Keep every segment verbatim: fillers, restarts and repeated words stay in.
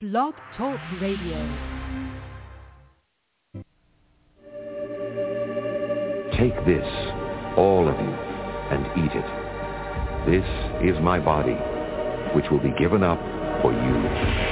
Blog Talk Radio. Take this, all of you, and eat it. This is my body, which will be given up for you.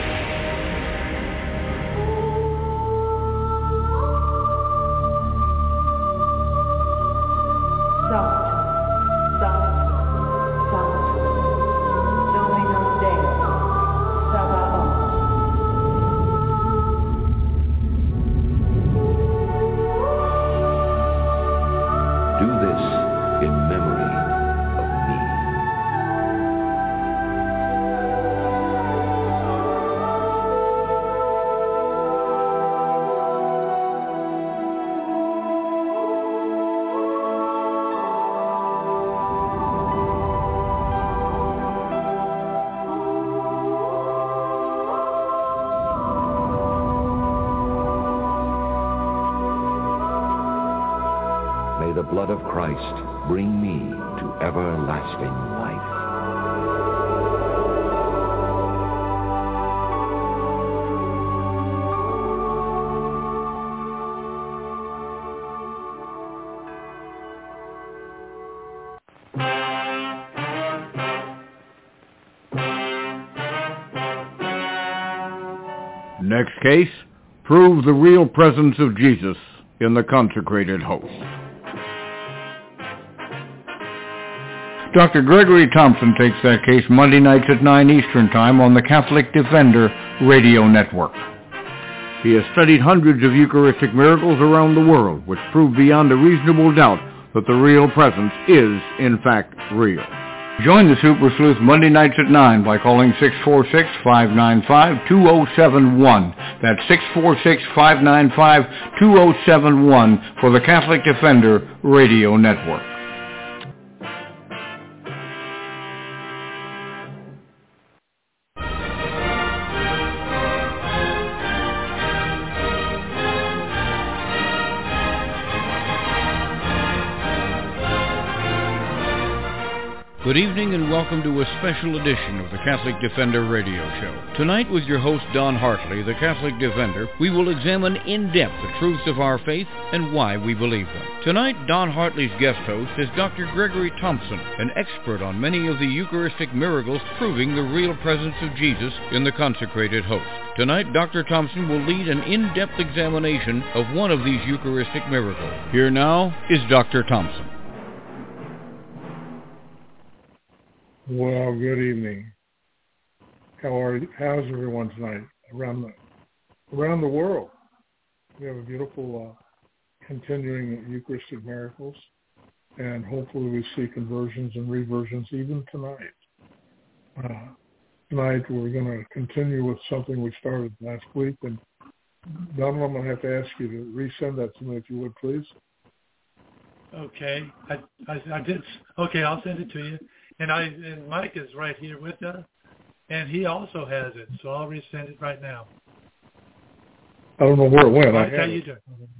The blood of Christ bring me to everlasting life. Next case, prove the real presence of Jesus in the consecrated host. Doctor Gregory Thompson takes that case Monday nights at nine Eastern Time on the Catholic Defender Radio Network. He has studied hundreds of Eucharistic miracles around the world, which prove beyond a reasonable doubt that the real presence is, in fact, real. Join the Super Sleuth Monday nights at nine by calling six four six, five nine five, two zero seven one. That's six four six, five nine five, two zero seven one for the Catholic Defender Radio Network. Good evening and welcome to a special edition of the Catholic Defender Radio Show. Tonight with your host Don Hartley, the Catholic Defender, we will examine in depth the truths of our faith and why we believe them. Tonight, Don Hartley's guest host is Doctor Gregory Thompson, an expert on many of the Eucharistic miracles proving the real presence of Jesus in the consecrated host. Tonight, Doctor Thompson will lead an in-depth examination of one of these Eucharistic miracles. Here now is Doctor Thompson. Well, good evening. How are you? How's everyone tonight around the around the world? We have a beautiful uh, continuing Eucharistic miracles, and hopefully we see conversions and reversions even tonight. Uh, tonight we're going to continue with something we started last week, and Don, I'm going to have to ask you to resend that to me if you would, please. Okay, I, I, I did. Okay, I'll send it to you. And I and Mike is right here with us, and he also has it, so I'll resend it right now. I don't know where it went. Mike, I how have you it. doing?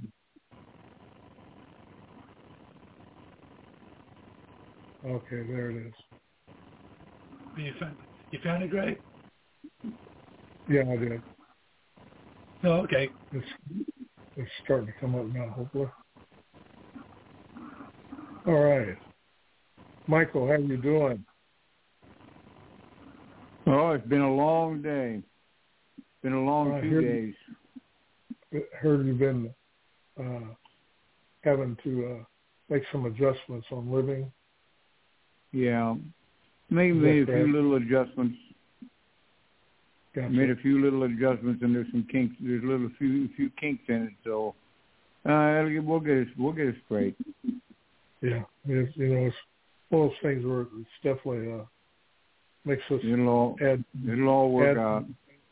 Okay, there it is. You found, you found it, Greg? Yeah, I did. Oh, okay. It's, it's starting to come up now, hopefully. All right. Michael, how you doing? Oh, it's been a long day. It's been a long I two heard, days. Heard you've been uh, having to uh, make some adjustments on living. Yeah, made, made a few little adjustments. Gotcha. Made a few little adjustments, and there's some kinks. There's a little few few kinks in it, so uh, we'll get it. We'll get it straight. Yeah, it's, you know, it's one of those things where it's definitely uh, makes us it'll all, add. It'll all work add, out.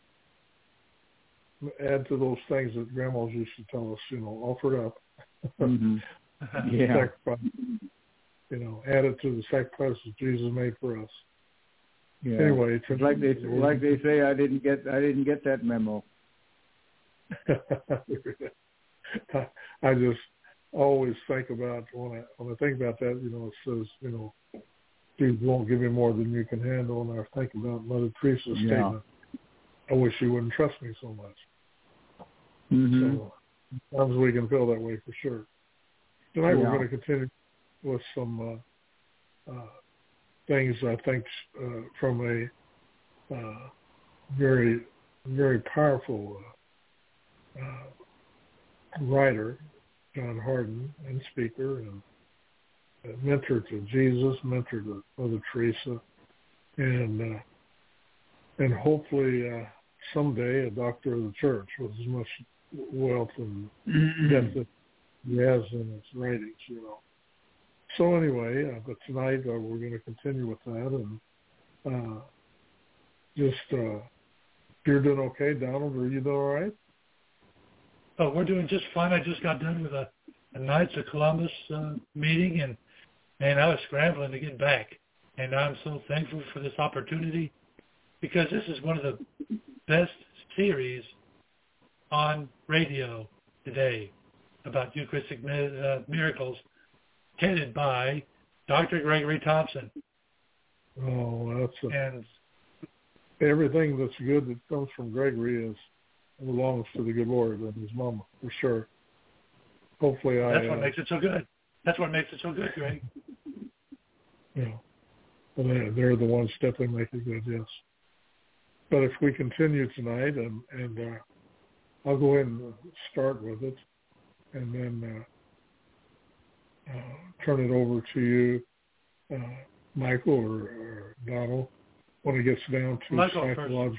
Add to those things that grandmas used to tell us, you know, offer it up. Mm-hmm. Yeah. Sacrifice, you know, add it to the sacrifice that Jesus made for us. Yeah. Anyway, it's like they like they say, I didn't get I didn't get that memo. I just always think about when I when I think about that, you know, it says, you know, Jesus won't give you more than you can handle, and I think about Mother Teresa's yeah. statement, I wish you wouldn't trust me so much. Mm-hmm. So sometimes we can feel that way for sure. Tonight Yeah. we're going to continue with some uh, uh, things, I think, uh, from a uh, very, very powerful uh, uh, writer, John Hardin, and speaker, and uh, mentor to Jesus, mentor to Mother Teresa, and uh, and hopefully uh, someday a doctor of the church with as much wealth and depth that he has in his writings, you know. So anyway, uh, but tonight uh, we're going to continue with that, and uh, just uh, you're doing okay, Donald? Are you doing all right? Oh, we're doing just fine. I just got done with a, a Knights of Columbus uh, meeting, and and I was scrambling to get back. And I'm so thankful for this opportunity, because this is one of the best series on radio today about Eucharistic uh, miracles, headed by Doctor Gregory Thompson. Oh, that's a, and everything that's good that comes from Gregory is belongs to the good Lord and his mama, for sure. Hopefully I... That's what uh, makes it so good. That's what makes it so good, Greg. You know, well, they're, they're the ones definitely make it good, yes. But if we continue tonight, and, and uh, I'll go ahead and start with it, and then uh, uh, turn it over to you, uh, Michael or, or Donald, when it gets down to Michael psychological...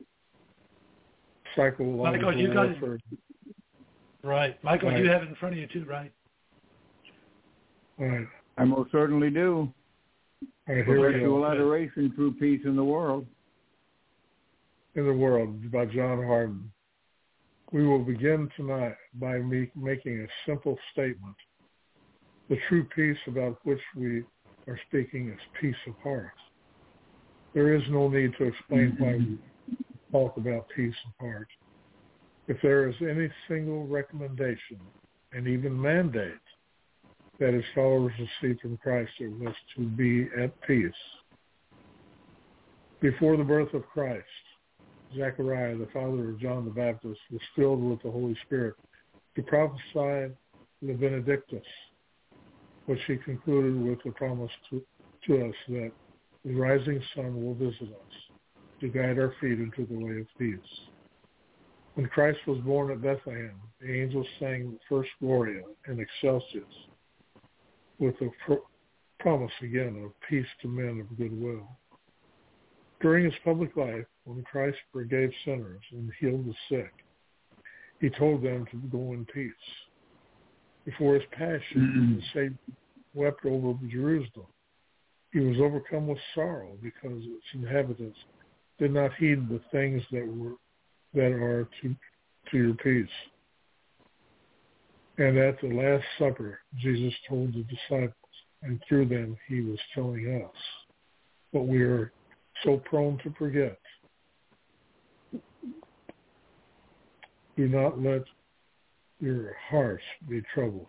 Psychological Michael, you got it. warfare. Right. Michael, Right. you have it in front of you too, right? All right. I most certainly do. All right, here we Perpetual go. adoration, true peace in the world. In the World by John Hardin. We will begin tonight by me making a simple statement. The true peace about which we are speaking is peace of heart. There is no need to explain why we talk about peace of heart. If there is any single recommendation and even mandate that his followers receive from Christ, it was to be at peace. Before the birth of Christ, Zechariah, the father of John the Baptist, was filled with the Holy Spirit to prophesy the Benedictus, which he concluded with the promise to, to us that the rising sun will visit us to guide our feet into the way of peace. When Christ was born at Bethlehem, the angels sang the first Gloria in Excelsis, with the pro- promise again of peace to men of goodwill. During his public life, when Christ forgave sinners and healed the sick, he told them to go in peace. Before his passion, the Savior wept over Jerusalem. He was overcome with sorrow because its inhabitants did not heed the things that were that are to to your peace. And at the Last Supper, Jesus told the disciples, and through them he was telling us what we are so prone to forget. Do not let your hearts be troubled.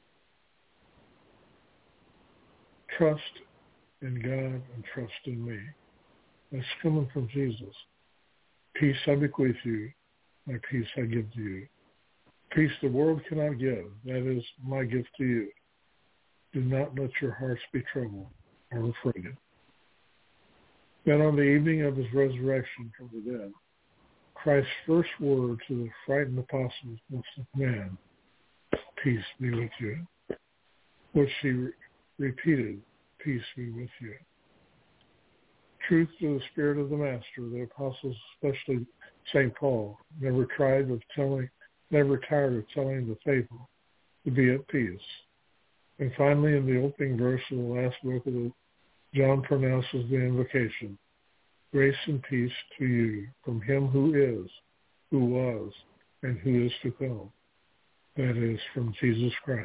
Trust in God and trust in me. That's coming from Jesus. Peace I bequeath you, my peace I give to you. Peace the world cannot give, that is my gift to you. Do not let your hearts be troubled or afraid. Then on the evening of his resurrection from the dead, Christ's first word to the frightened apostles was the command, peace be with you, which he re- repeated, peace be with you. Truth to the spirit of the Master, the apostles, especially Saint Paul, never tried of telling, never tired of telling the faithful to be at peace. And finally, in the opening verse of the last book of the, John pronounces the invocation, grace and peace to you from him who is, who was, and who is to come. That is, from Jesus Christ.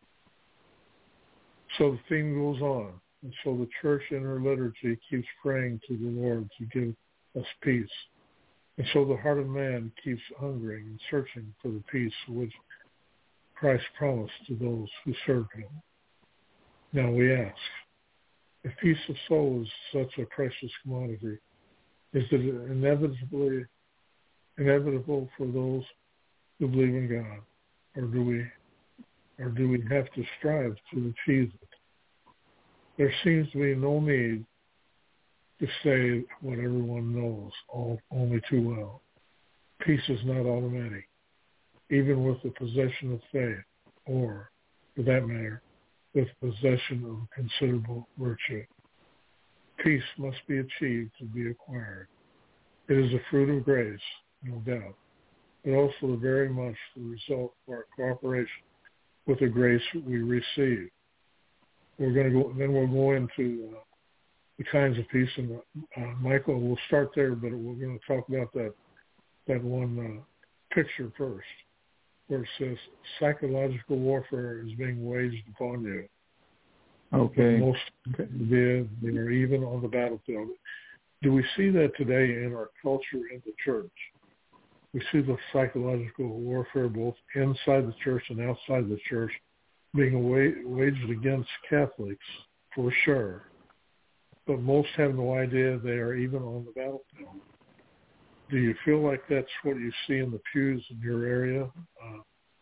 So the theme goes on. And so the church in her liturgy keeps praying to the Lord to give us peace. And so the heart of man keeps hungering and searching for the peace which Christ promised to those who serve him. Now we ask, if peace of soul is such a precious commodity, is it inevitably inevitable for those who believe in God, or do we, or do we have to strive to achieve it? There seems to be no need to say what everyone knows all only too well. Peace is not automatic, even with the possession of faith, or, for that matter, with possession of considerable virtue. Peace must be achieved to be acquired. It is a fruit of grace, no doubt, but also very much the result of our cooperation with the grace we receive. We're going to go, then we'll go into uh, the kinds of peace, and uh, Michael, we'll start there, but we're going to talk about that that one uh, picture first, where it says psychological warfare is being waged upon you. Okay. Most did, they are even on the battlefield. Do we see that today in our culture in the church? We see the psychological warfare both inside the church and outside the church being waged against Catholics, for sure. But most have no idea they are even on the battlefield. Do you feel like that's what you see in the pews in your area, uh,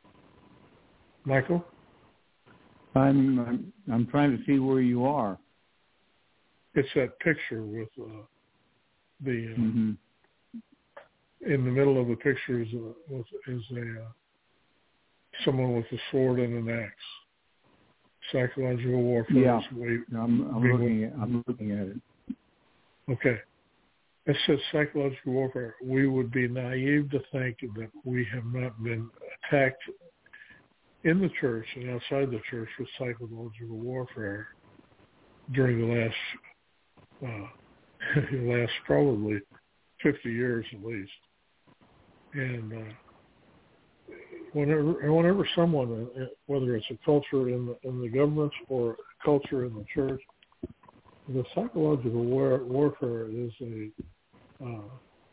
Michael? I'm, I'm I'm trying to see where you are. It's that picture with uh, the uh, mm-hmm. in the middle of the picture is a, is a uh, someone with a sword and an axe. Psychological warfare. Yeah, is way, I'm, I'm looking at I'm looking at it. Okay. It says psychological warfare. We would be naive to think that we have not been attacked in the church and outside the church with psychological warfare during the last, uh, last probably fifty years at least. And uh, whenever, whenever someone, uh, whether it's a culture in the, in the government or a culture in the church, the psychological war, warfare is a uh,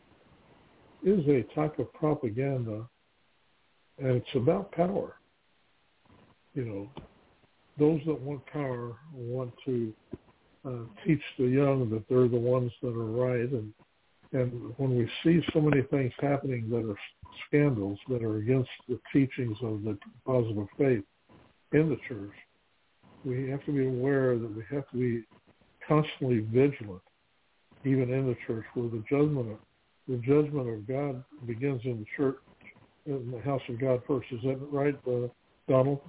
is a type of propaganda, and it's about power. You know, those that want power want to uh, teach the young that they're the ones that are right, and and when we see so many things happening that are scandals that are against the teachings of the positive faith in the church, we have to be aware that we have to be constantly vigilant, even in the church, where the judgment of the judgment of God begins in the church, in the house of God first. Is that right, uh, Donald?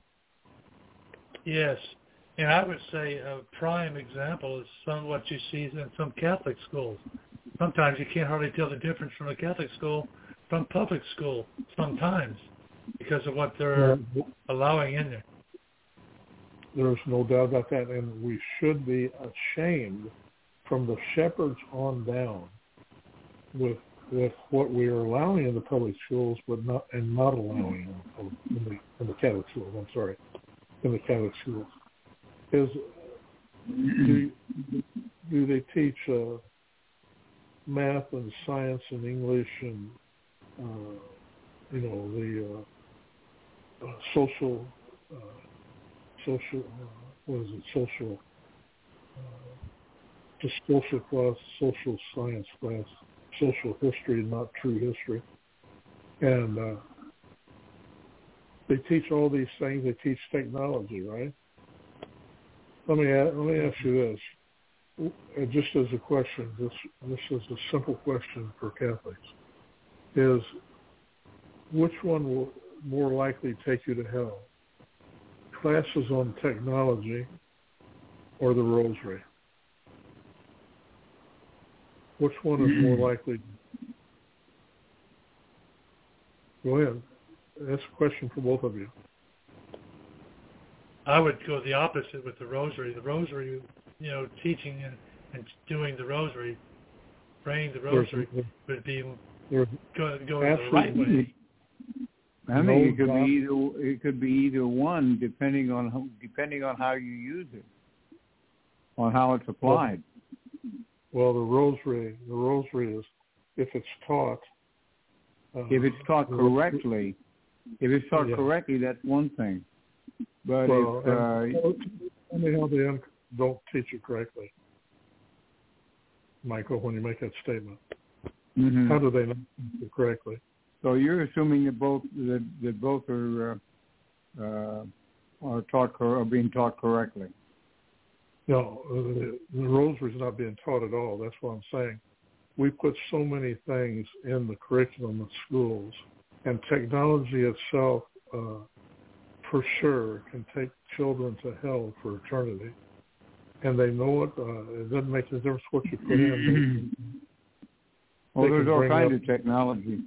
Yes, and I would say a prime example is some what you see in some Catholic schools. Sometimes you can't hardly tell the difference from a Catholic school from public school. Sometimes, because of what they're yeah. allowing in there. There's no doubt about that, and we should be ashamed from the shepherds on down with with what we are allowing in the public schools, but not and not allowing in the, in the Catholic schools. I'm sorry, in the Catholic schools is do do they teach uh, math and science and English and uh, you know the uh, uh, social. Uh, social, uh, what is it, social, uh, just social class, social science class, social history, not true history. And uh, they teach all these things. They teach technology, right? Let me let me ask you this, uh, just as a question. This this is a simple question for Catholics: is which one will more likely take you to hell? Classes on technology or the rosary? Which one is more likely? Go ahead. That's a question for both of you. I would go the opposite with the rosary. The rosary, you know, teaching and, and doing the rosary, praying the rosary there's, would be there's, go, going the right way. I mean, it could be either. It could be either one, depending on how, depending on how you use it, on how it's applied. Well, the rosary, the rosary is, if it's taught. Uh, if it's taught correctly, if it's taught yeah. correctly, that's one thing. But well, if uh, tell me how they don't teach it correctly, Michael, when you make that statement. Mm-hmm. How do they not use it correctly? So you're assuming that both that, that both are uh, uh, are taught are being taught correctly. No, the, the rosary is not being taught at all. That's what I'm saying. We put so many things in the curriculum of schools, and technology itself, uh, for sure, can take children to hell for eternity. And they know it. Uh, it doesn't make a difference what you put in. Well, there's all kinds of technology.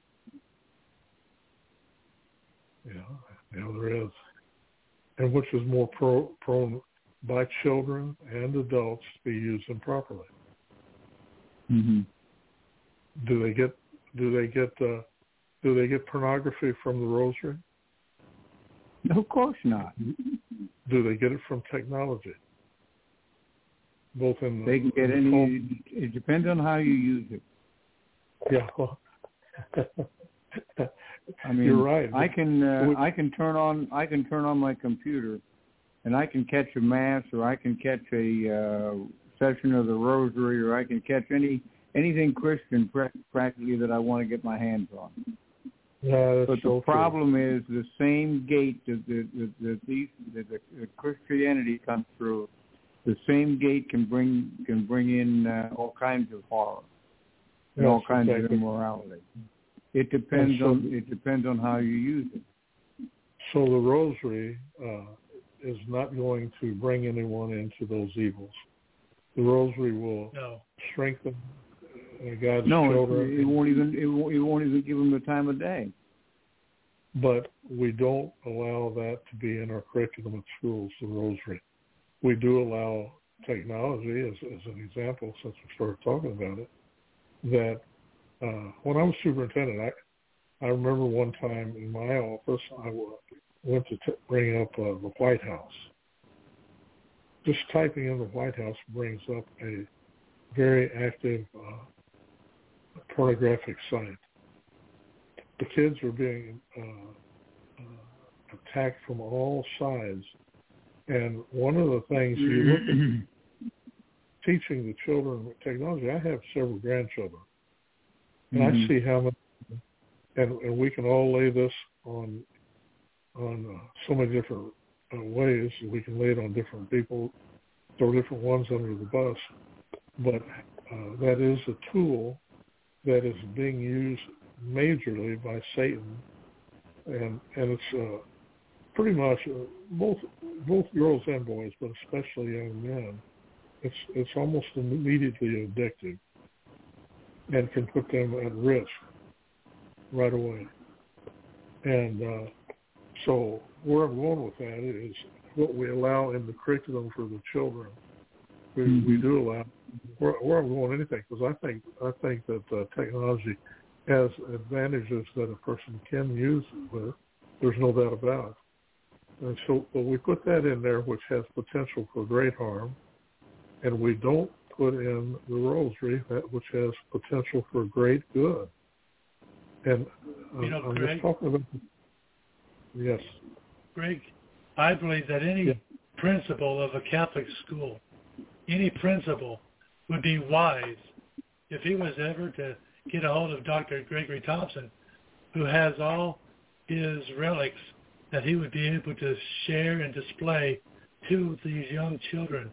Yeah, yeah, there is. And which is more pro, prone by children and adults to be used improperly. Mm-hmm. Do they get do they get uh, do they get pornography from the rosary? No, of course not. Do they get it from technology? Both in the, they can get any. Home. It depends on how you use it. Yeah. Well, I mean, you're right. I can uh, I can turn on I can turn on my computer, and I can catch a mass, or I can catch a uh, session of the rosary, or I can catch any anything Christian practically that I want to get my hands on. Yeah, that's but the so problem true. is the same gate that the that, that these that the, the Christianity comes through. The same gate can bring can bring in uh, all kinds of horror and yes, all kinds exactly. of immorality. It depends so, on it depends on how you use it. So the rosary uh, is not going to bring anyone into those evils. The rosary will no. strengthen uh, God's no, children. No, it won't even it won't, it won't even give them the time of day. But we don't allow that to be in our curriculum at schools. The rosary. We do allow technology as, as an example, since we started talking about it, that uh, when I was superintendent, I, I remember one time in my office, I w- went to t- bring up uh, the White House. Just typing in the White House brings up a very active uh, pornographic site. The kids are being uh, uh, attacked from all sides. And one of the things you look at teaching the children with technology, I have several grandchildren, and mm-hmm. I see how much, and, and we can all lay this on on uh, so many different uh, ways. We can lay it on different people, throw different ones under the bus, but uh, that is a tool that is being used majorly by Satan, and and it's uh, pretty much uh, both both girls and boys, but especially young men. It's it's almost immediately addictive, and can put them at risk right away. And uh, so where I'm going with that is what we allow in the curriculum for the children. We, mm-hmm. we do allow where, where I'm going anything, because I think I think that uh, technology has advantages that a person can use it with. There's no doubt about it. And so but we put that in there, which has potential for great harm, and we don't put in the rosary, that which has potential for great good. And uh, you know, I'm Greg, just talking about, yes. Greg, I believe that any yeah. principal of a Catholic school, any principal would be wise if he was ever to get a hold of Doctor Gregory Thompson, who has all his relics that he would be able to share and display to these young children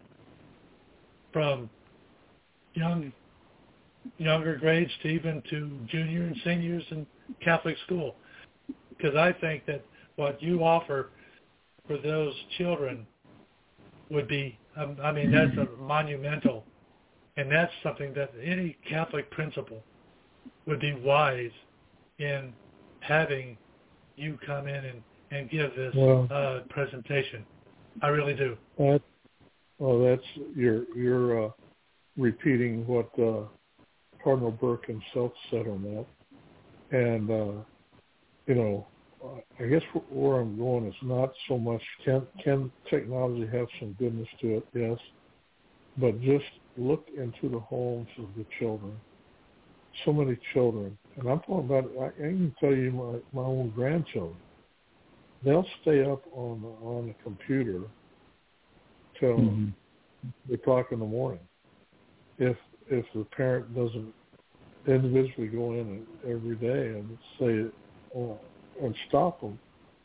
from young, younger grades to even to junior and seniors in Catholic school. Because I think that what you offer for those children would be, um, I mean, that's a monumental, and that's something that any Catholic principal would be wise in having you come in and and give this well, uh, presentation. I really do. That, well, that's you're you're uh, repeating what uh, Cardinal Burke himself said on that, and uh, you know, I guess where I'm going is not so much can can technology have some goodness to it, yes, but just look into the homes of the children. So many children, and I'm talking about. I can tell you my, my own grandchildren. They'll stay up on the, on the computer till mm-hmm. o'clock in the morning. If if the parent doesn't individually go in every day and say, uh, and stop them.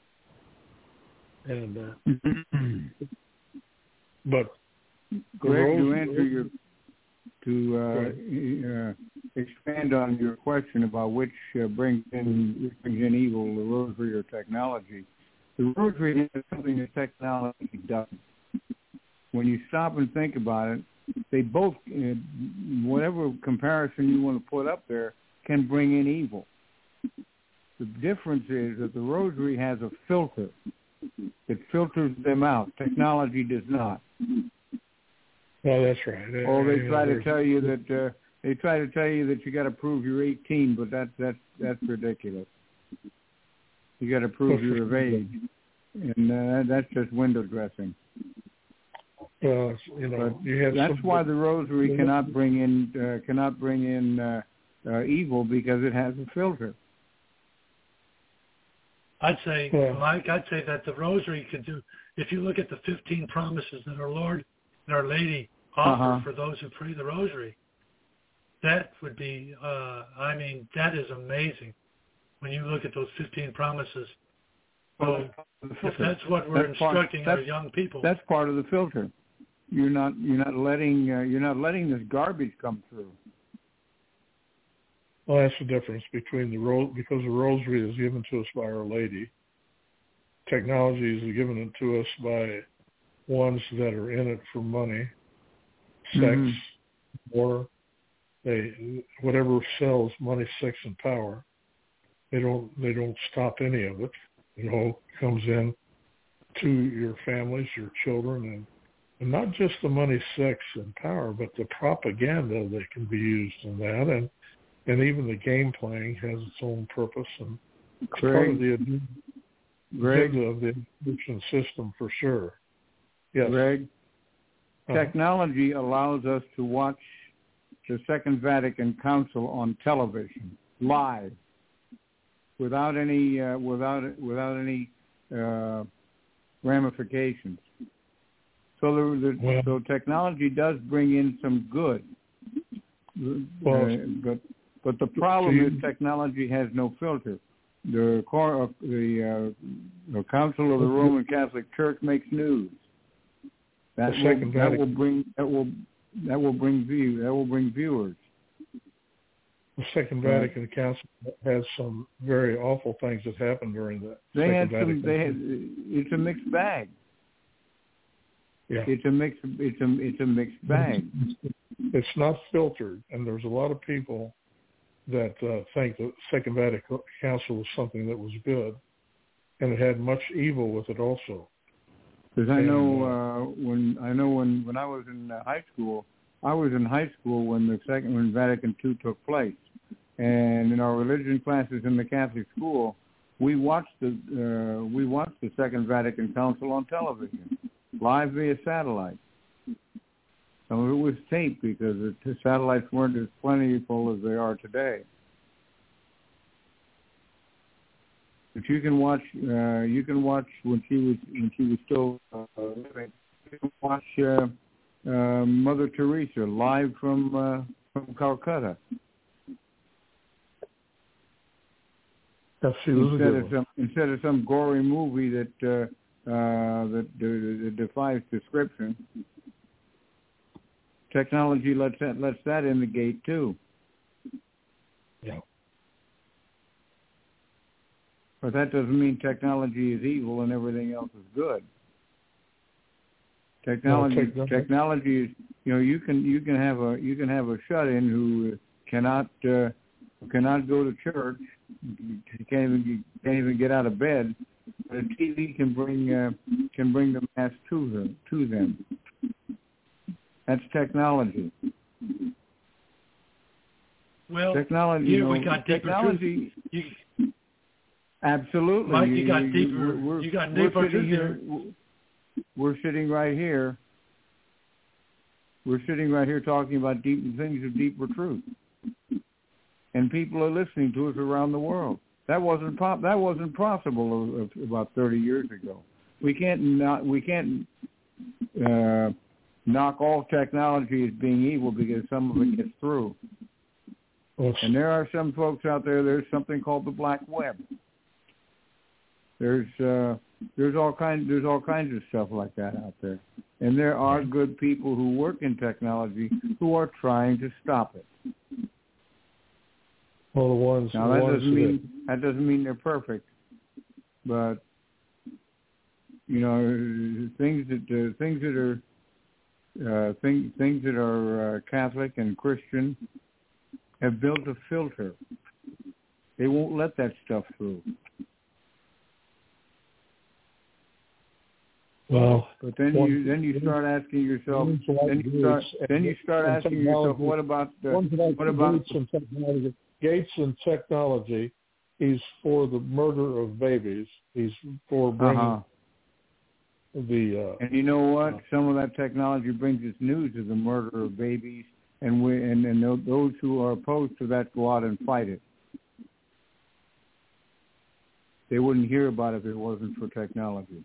And uh, but Greg, to answer your, to uh, uh, expand on your question about which uh, brings in which brings in evil, the rosary or technology. The rosary is something that technology doesn't. When you stop and think about it, they both, uh, whatever comparison you want to put up there, can bring in evil. The difference is that the rosary has a filter. It filters them out. Technology does not. Oh, that's right. Or they try to tell you that uh, they try to tell you that you got to prove you're eighteen, but that's that's that's ridiculous. You got to prove you're of age, and uh, that's just window dressing. Uh, you know, you have that's some, why the rosary cannot bring in uh, cannot bring in uh, uh, evil, because it has a filter. I'd say, yeah. Mike, I'd say that the rosary could do, if you look at the fifteen promises that our Lord and our Lady offer uh-huh. for those who pray the rosary, that would be, uh, I mean, that is amazing when you look at those fifteen promises. So if that's what we're that's instructing part, our young people. That's part of the filter. You're not you're not letting uh, you're not letting this garbage come through. Well, that's the difference between the ro- because the rosary is given to us by Our Lady. Technology is given it to us by ones that are in it for money, sex, mm-hmm. or they whatever sells money, sex, and power. They don't they don't stop any of it. It all comes in to your families, your children, and, and not just the money, sex, and power, but the propaganda that can be used in that, and and even the game playing has its own purpose, and it's part of the agenda of the addiction system for sure. Yes. Greg, uh-huh. Technology allows us to watch the Second Vatican Council on television live, without any uh, without without any uh, ramifications. So the, the well, so technology does bring in some good, well, uh, but but the problem you, is technology has no filter. The core of the, uh, the Council of the Roman Catholic Church makes news. That will, that will bring that will that will bring view that will bring viewers. The Second Vatican right. Council has some very awful things that happened during the they Second had Vatican. Some, they had, it's a mixed bag. Yeah, it's a mixed it's a it's a mixed bag. It's not filtered, and there's a lot of people that uh, think the Second Vatican Council was something that was good, and it had much evil with it also. Because I know uh, when I know when, when I was in uh, high school, I was in high school when the second when Vatican Two took place, and in our religion classes in the Catholic school, we watched the uh, we watched the Second Vatican Council on television, live via satellite. Some of it was taped because the satellites weren't as plentiful as they are today. But you can watch. Uh, you can watch when she was when she was still uh, living. You can watch uh, uh, Mother Teresa live from uh, from Calcutta. That's instead of some instead of some gory movie that uh, uh, that, that defies description. Technology lets that lets that in the gate too. Yeah. But that doesn't mean technology is evil and everything else is good. Technology, no, technology, technology is, you know, you can you can have a you can have a shut-in who cannot uh, cannot go to church, can't even can't even get out of bed, but a T V can bring uh, can bring the mass to them to them. That's technology. Well, technology, here you know, we got deeper technology. You, Absolutely. Mike, you, you got you, deeper. We're, you got we're deeper sitting here. We're sitting right here. We're sitting right here talking about deep things of deeper truth, and people are listening to us around the world. That wasn't pop. That wasn't possible about thirty years ago. We can't not. We can't uh, knock all technology as being evil because some of it gets through. Well, And there are some folks out there, there's something called the black web. There's uh, there's all kinds there's all kinds of stuff like that out there. And there are good people who work in technology who are trying to stop it. Well, the ones Now the that ones doesn't mean that doesn't mean they're perfect, but you know things that uh, things that are uh, things things that are uh, Catholic and Christian have built a filter. They won't let that stuff through. Well, but then one, you then you start asking yourself. Then you start and, then you start asking yourself, what about the, like what about Gates and technology? Gates and technology. He's for the murder of babies. He's for bringing uh-huh. the. Uh, and you know what? Uh, Some of that technology brings us news of the murder of babies, and we and, and those who are opposed to that go out and fight it. They wouldn't hear about it if it wasn't for technology.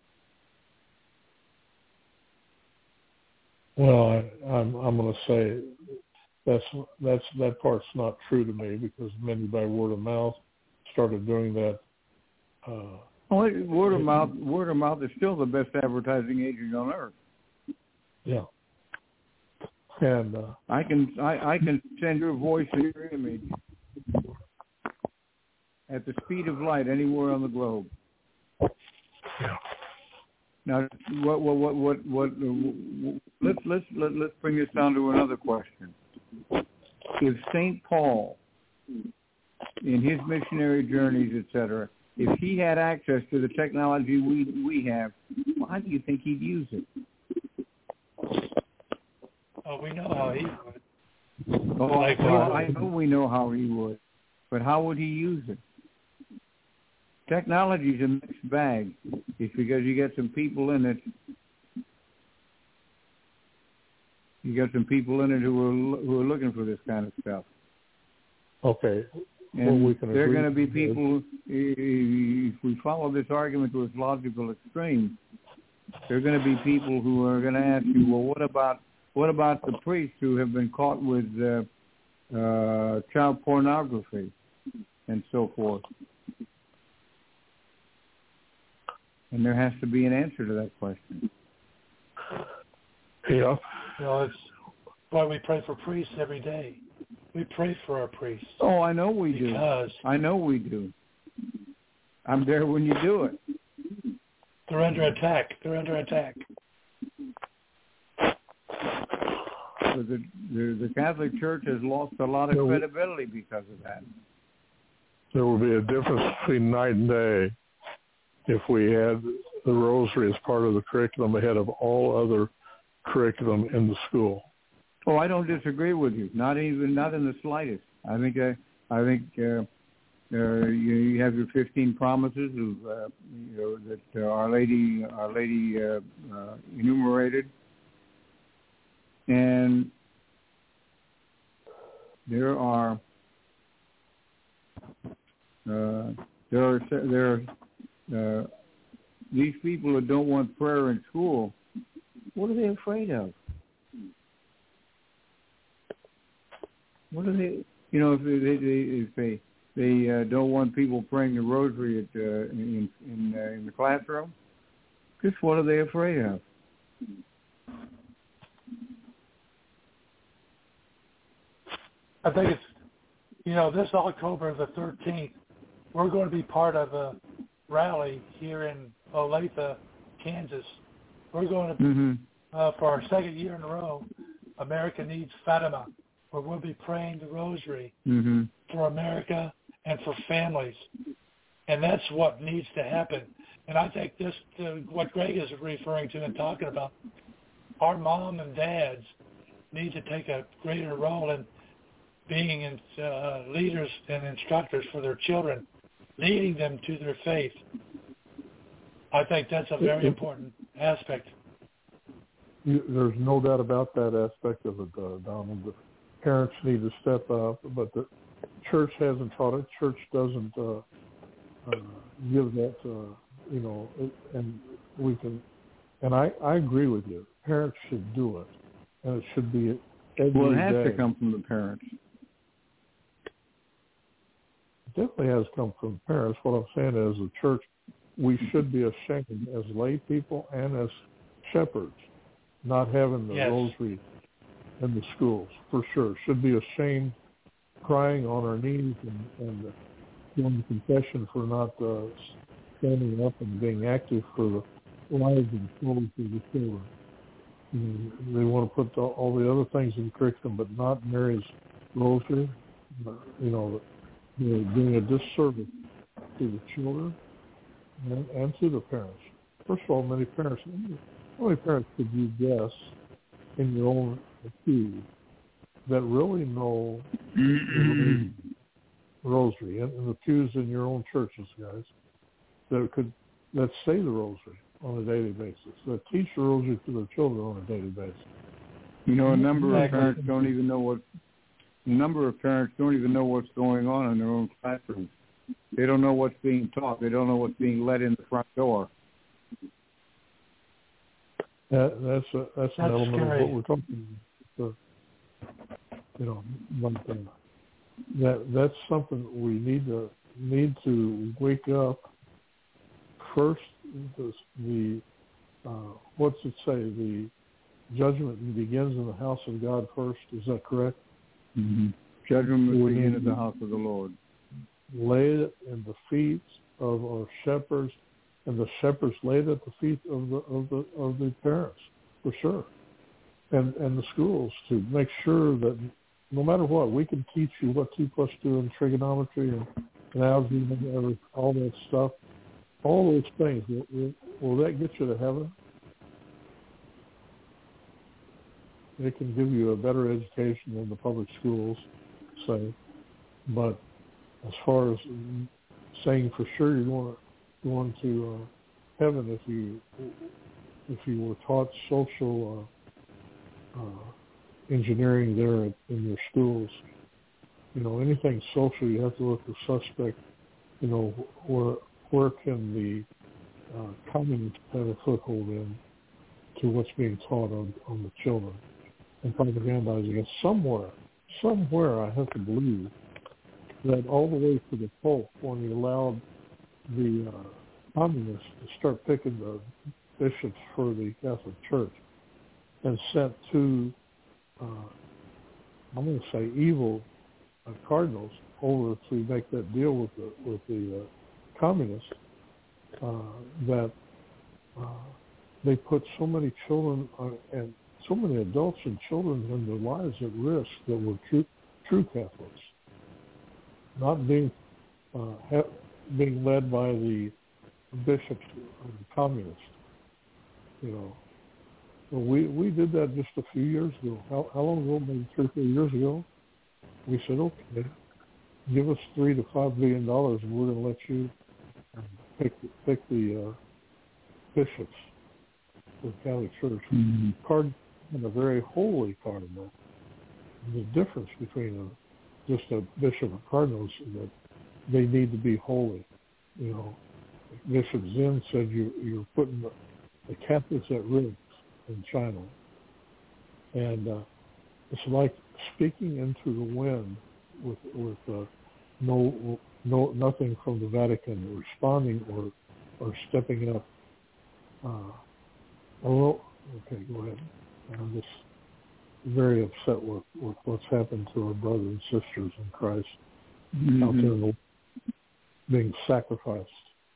Well, I, I'm I'm going to say that's that's that part's not true to me, because many by word of mouth started doing that. Uh, well, word of mouth, word of mouth is still the best advertising agent on earth. Yeah, and uh, I can I, I can send your voice and your image at the speed of light anywhere on the globe. Yeah. Now, what, what, what, what, what, let's, let's, let, let's bring this down to another question. If Saint Paul, in his missionary journeys, et cetera, if he had access to the technology we, we have, well, how do you think he'd use it? Oh, we know how he would. Oh, like, well, I know we know how he would, but how would he use it? Technology is a mixed bag. It's because you get some people in it. You got some people in it who are who are looking for this kind of stuff. Okay. And well, we can they're going to be with people. If we follow this argument to its logical extreme, they're going to be people who are going to ask you, well, what about what about the priests who have been caught with uh, uh, child pornography and so forth? And there has to be an answer to that question. Yeah. You know, it's why we pray for priests every day. We pray for our priests. Oh, I know we do. Because I know we do. I'm there when you do it. They're under attack. They're under attack. So the, the, the Catholic Church has lost a lot of there credibility because of that. There will be a difference between night and day if we had the rosary as part of the curriculum ahead of all other curriculum in the school. Oh, I don't disagree with you. Not even, not in the slightest. I think, uh, I think uh, uh, you, you have your fifteen promises of, uh, you know, that uh, Our Lady, Our Lady uh, uh, enumerated, and there are, uh, there are, there are. Uh, these people that don't want prayer in school, what are they afraid of? What are they? You know, if they, they if they they uh, don't want people praying the rosary at uh, in in, uh, in the classroom, just what are they afraid of? I think it's, you know, this October the thirteenth, we're going to be part of a rally here in Olathe, Kansas. We're going to, mm-hmm. uh, for our second year in a row, America Needs Fatima, where we'll be praying the rosary mm-hmm. for America and for families. And that's what needs to happen. And I think this, uh, what Greg is referring to and talking about, our mom and dads need to take a greater role in being in, uh, leaders and instructors for their children, leading them to their faith. I think that's a very important aspect. There's no doubt about that aspect of it, uh, Donald. The parents need to step up, but the church hasn't taught it. Church doesn't uh, uh, give that, uh, you know, and we can, and I, I agree with you. Parents should do it, and it should be every Well, it has day. to come from the parents. definitely has come from parents. What I'm saying is, the church, we should be ashamed as lay people and as shepherds, not having the yes. rosary in the schools, for sure. Should be ashamed, crying on our knees and, and uh, doing confession for not uh, standing up and being active for the lives and souls of the children. You know, they want to put the, all the other things in curriculum, but not Mary's rosary. You know, they're doing a disservice to the children and, and to the parents. First of all, many parents, how many parents could you guess in your own pew that really know the rosary, and, and the pews in your own churches, guys, that could that say the rosary on a daily basis, that teach the rosary to their children on a daily basis? You know, a number of parents don't even know what. A number of parents don't even know what's going on in their own classrooms. They don't know what's being taught. They don't know what's being let in the front door. That, that's a, that's, that's an element scary. of what we're talking about. So, you know, one thing. That that's something we need to need to wake up. First, the, the uh, what's it say? The judgment begins in the house of God first. Is that correct? Mm-hmm. Judgment must begin at the house of the Lord. Lay it in the feet of our shepherds, and the shepherds laid it at the feet of the of the of the parents, for sure, and and the schools, to make sure that no matter what, we can teach you what two plus two and trigonometry and, and algebra and all that stuff, all those things. Will, will, will that get you to heaven? It can give you a better education than the public schools say, but as far as saying for sure you're going to going to uh, heaven if you if you were taught social uh, uh, engineering there in, in your schools, you know, anything social, you have to look for suspect. You know, where where can the uh, communists have a foothold in to what's being taught on, on the children and propagandizing it? Somewhere, somewhere, I have to believe that all the way to the Pope, when he allowed the uh, communists to start picking the bishops for the Catholic Church and sent two, uh, I'm going to say, evil uh, cardinals over to make that deal with the with the uh, communists, uh, that uh, they put so many children uh, and so many adults and children and their lives at risk that were true, true Catholics, not being uh, ha- being led by the bishops of the communists. You know, well, we we did that just a few years ago. How, how long ago? Maybe three or four years ago. We said, okay, give us three to five billion dollars, and we're going to let you pick pick the uh, bishops of the Catholic Church. Mm-hmm. Card and a very holy cardinal. The difference between a, just a bishop and cardinal is that they need to be holy. You know, Bishop Zen said you you're putting the, the Catholics at risk in China, and uh, it's like speaking into the wind with with uh, no no nothing from the Vatican responding or or stepping up. Uh, oh, okay, go ahead. I'm just very upset with, with what's happened to our brothers and sisters in Christ mm-hmm. out there in the, being sacrificed.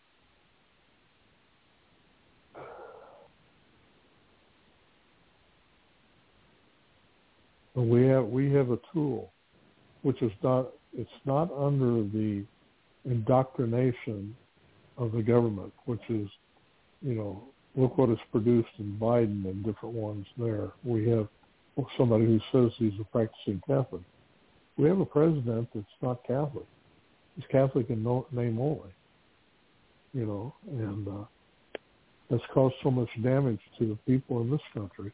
And we have we have a tool, which is not it's not under the indoctrination of the government, which is, you know, look what is produced in Biden and different ones there. We have somebody who says he's a practicing Catholic. We have a president that's not Catholic. He's Catholic in no, name only, you know, and uh, that's caused so much damage to the people in this country.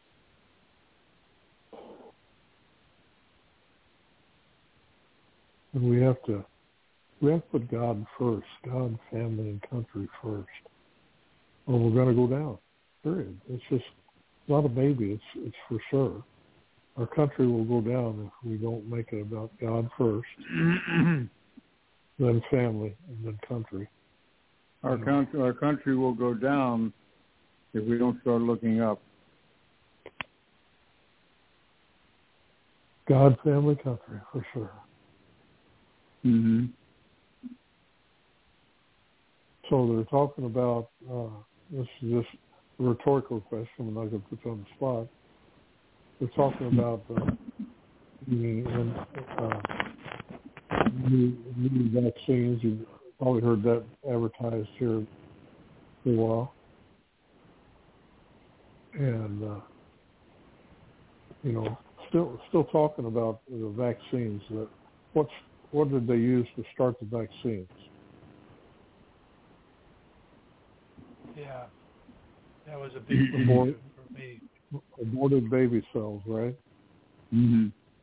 And we have to we have to put God first, God, family, and country first, or we're going to go down. Period. It's just not a baby. It's it's for sure. Our country will go down if we don't make it about God first, then family, and then country. Our country, our country will go down if we don't start looking up. God, family, country, for sure. Mm-hmm. So they're talking about, uh, this is just a rhetorical question, I'm not going to put you on the spot. They're talking about uh, new, uh, new, new vaccines. You've probably heard that advertised here for a while. And, uh, you know, still still talking about the vaccines. That what's what did they use to start the vaccines? Yeah, that was a big Abort, for me. Aborted baby cells, right? Mm-hmm.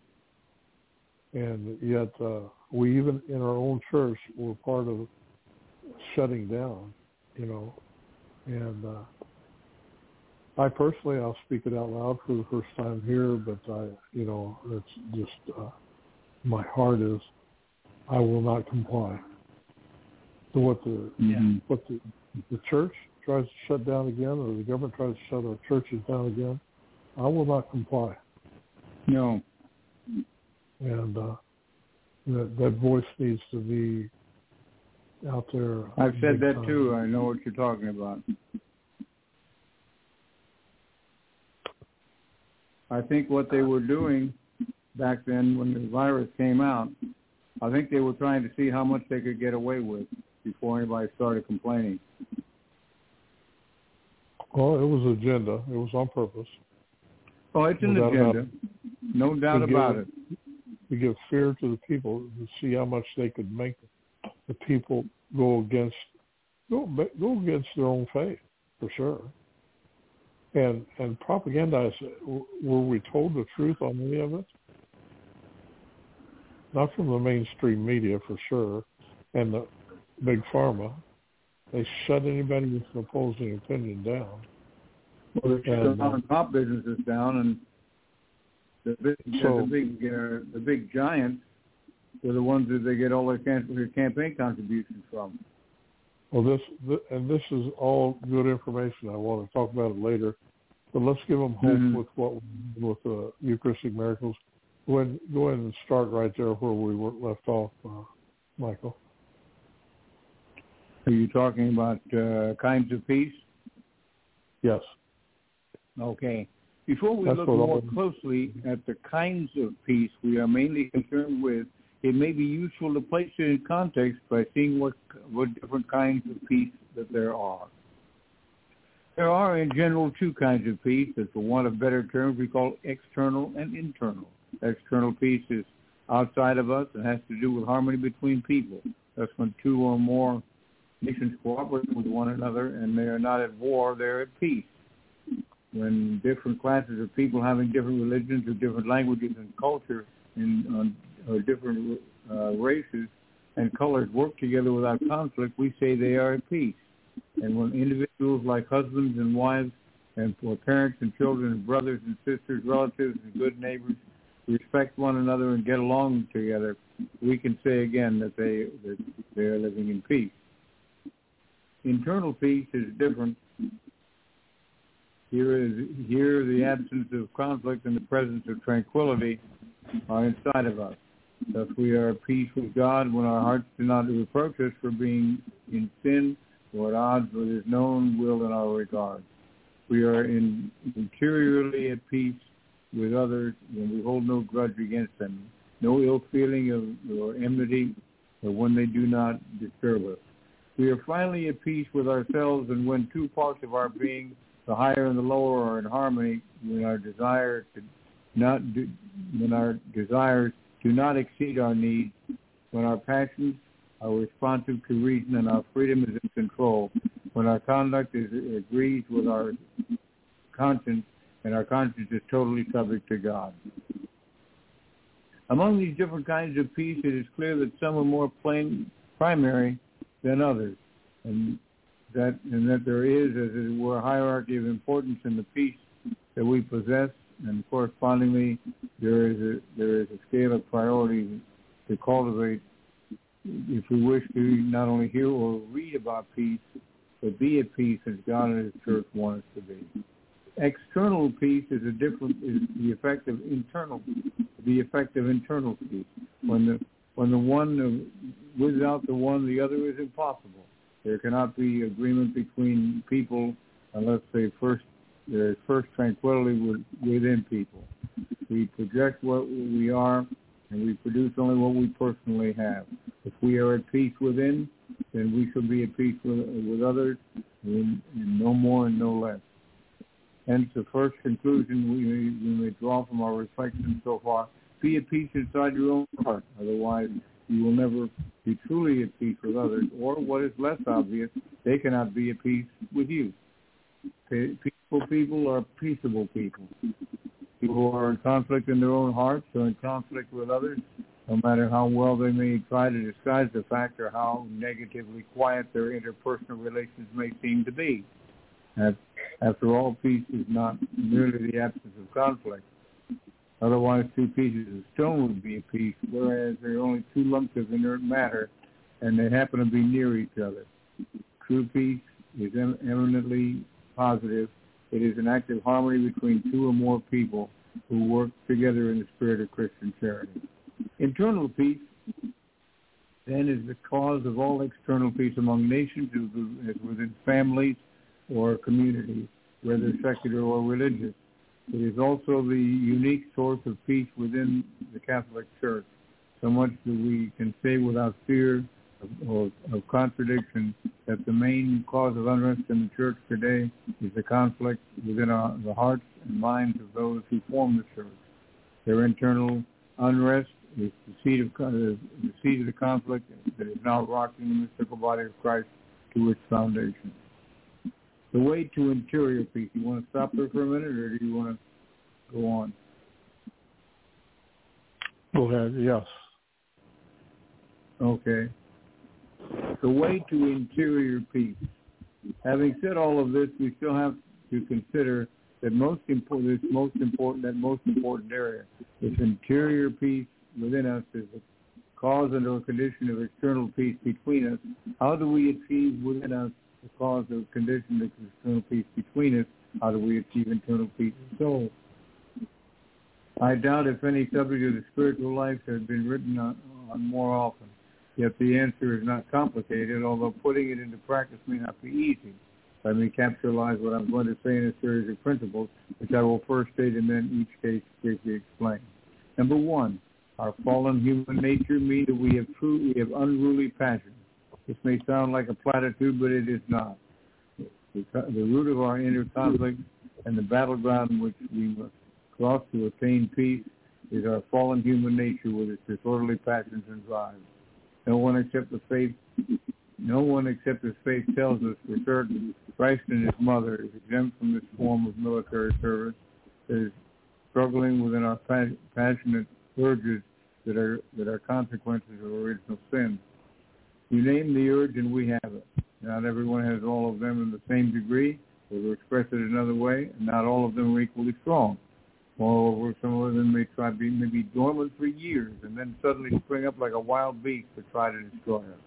And yet, uh, we even in our own church were part of shutting down, you know. And uh, I personally, I'll speak it out loud for the first time here, but I, you know, it's just uh, my heart is, I will not comply to what the Mm-hmm. what the the church tries to shut down again, or the government tries to shut our churches down again. I will not comply. No. And uh, that that voice needs to be out there. I've said that time. too. I know what you're talking about. I think what they were doing back then when the virus came out, I think they were trying to see how much they could get away with before anybody started complaining. Well, it was an agenda. It was on purpose. Oh, it's an No doubt agenda. about No doubt to about give, it. To give fear to the people, to see how much they could make the people go against go go against their own faith, for sure. And and propagandize. Were we told the truth on any of it? Not from the mainstream media, for sure, and the big pharma. They shut anybody with an opposing opinion down. Well, they shut mom and pop businesses down, and the big, so, the big, uh, the big giants were the ones that they get all their campaign contributions from. Well, this, and this is all good information. I want to talk about it later, but let's give them hope mm-hmm. with what with the uh, Eucharistic miracles. Go ahead, go ahead and start right there where we were left off, uh, Michael. Are you talking about uh, kinds of peace? Yes. Okay. Before we That's look more closely at the kinds of peace we are mainly concerned with, it may be useful to place it in context by seeing what what different kinds of peace that there are. There are, in general, two kinds of peace that, for want of better terms, we call external and internal. External peace is outside of us and has to do with harmony between people. That's when two or more nations cooperate with one another and they are not at war, they're at peace. When different classes of people having different religions or different languages and culture and uh, or different uh, races and colors work together without conflict, we say they are at peace. And when individuals like husbands and wives and for parents and children and brothers and sisters, relatives and good neighbors respect one another and get along together, we can say again that they that they are living in peace. Internal peace is different. Here is here the absence of conflict and the presence of tranquility are inside of us. Thus we are at peace with God when our hearts do not reproach us for being in sin or at odds with His known will in our regard. We are in, interiorly at peace with others when we hold no grudge against them, no ill feeling of, or enmity, or when they do not disturb us. We are finally at peace with ourselves, and when two parts of our being, the higher and the lower, are in harmony, when our desire to not do, when our desires do not exceed our needs, when our passions are responsive to reason and our freedom is in control, when our conduct is agrees with our conscience and our conscience is totally subject to God. Among these different kinds of peace, it is clear that some are more plain primary than others, and that and that there is, as it were, a hierarchy of importance in the peace that we possess, and correspondingly, there is a there is a scale of priority to cultivate if we wish to not only hear or read about peace, but be at peace as God and His church want us to be. External peace is a different is the effect of internal the effect of internal peace. When the when the one without the one, the other is impossible. There cannot be agreement between people unless they first there is first tranquility within people. We project what we are, and we produce only what we personally have. If we are at peace within, then we shall be at peace with, with others, and, and no more and no less. Hence, the first conclusion we, we may draw from our reflection so far, be at peace inside your own heart. Otherwise, you will never be truly at peace with others, or what is less obvious, they cannot be at peace with you. Peaceful people are peaceable people. People who are in conflict in their own hearts or in conflict with others, no matter how well they may try to disguise the fact or how negatively quiet their interpersonal relations may seem to be. After all, peace is not merely the absence of conflict. Otherwise, two pieces of stone would be at peace, whereas there are only two lumps of inert matter, and they happen to be near each other. True peace is em- eminently positive. It is an active harmony between two or more people who work together in the spirit of Christian charity. Internal peace, then, is the cause of all external peace among nations, as within families or communities, whether secular or religious. It is also the unique source of peace within the Catholic Church, so much that we can say without fear of, of, of contradiction that the main cause of unrest in the Church today is the conflict within our, the hearts and minds of those who form the Church. Their internal unrest is the seed of uh, the seed of the conflict that is now rocking the mystical body of Christ to its foundation. The way to interior peace. You want to stop there for a minute, or do you want to go on? Go ahead. Yes. Okay. The way to interior peace. Having said all of this, we still have to consider that most important, this most important, that most important area, this interior peace within us is the cause and or condition of external peace between us. How do we achieve within us the cause or condition of external peace between us? How do we achieve internal peace in soul? I doubt if any subject of the spiritual life has been written on, on more often. Yet the answer is not complicated, although putting it into practice may not be easy. Let me capitalize what I'm going to say in a series of principles, which I will first state and then each case briefly explain. Number one, our fallen human nature means that we have true, we have unruly passions. This may sound like a platitude, but it is not. The, the root of our inner conflict and the battleground in which we must cross to attain peace is our fallen human nature with its disorderly passions and drives. No one except the faith, no one except his faith tells us for certain Christ and his mother is exempt from this form of military service that is struggling within our passionate urges that are that are consequences of original sin. You name the urge and we have it. Not everyone has all of them in the same degree, or to express it another way, and not all of them are equally strong. Moreover, some of them may try to be maybe dormant for years and then suddenly spring up like a wild beast to try to destroy us.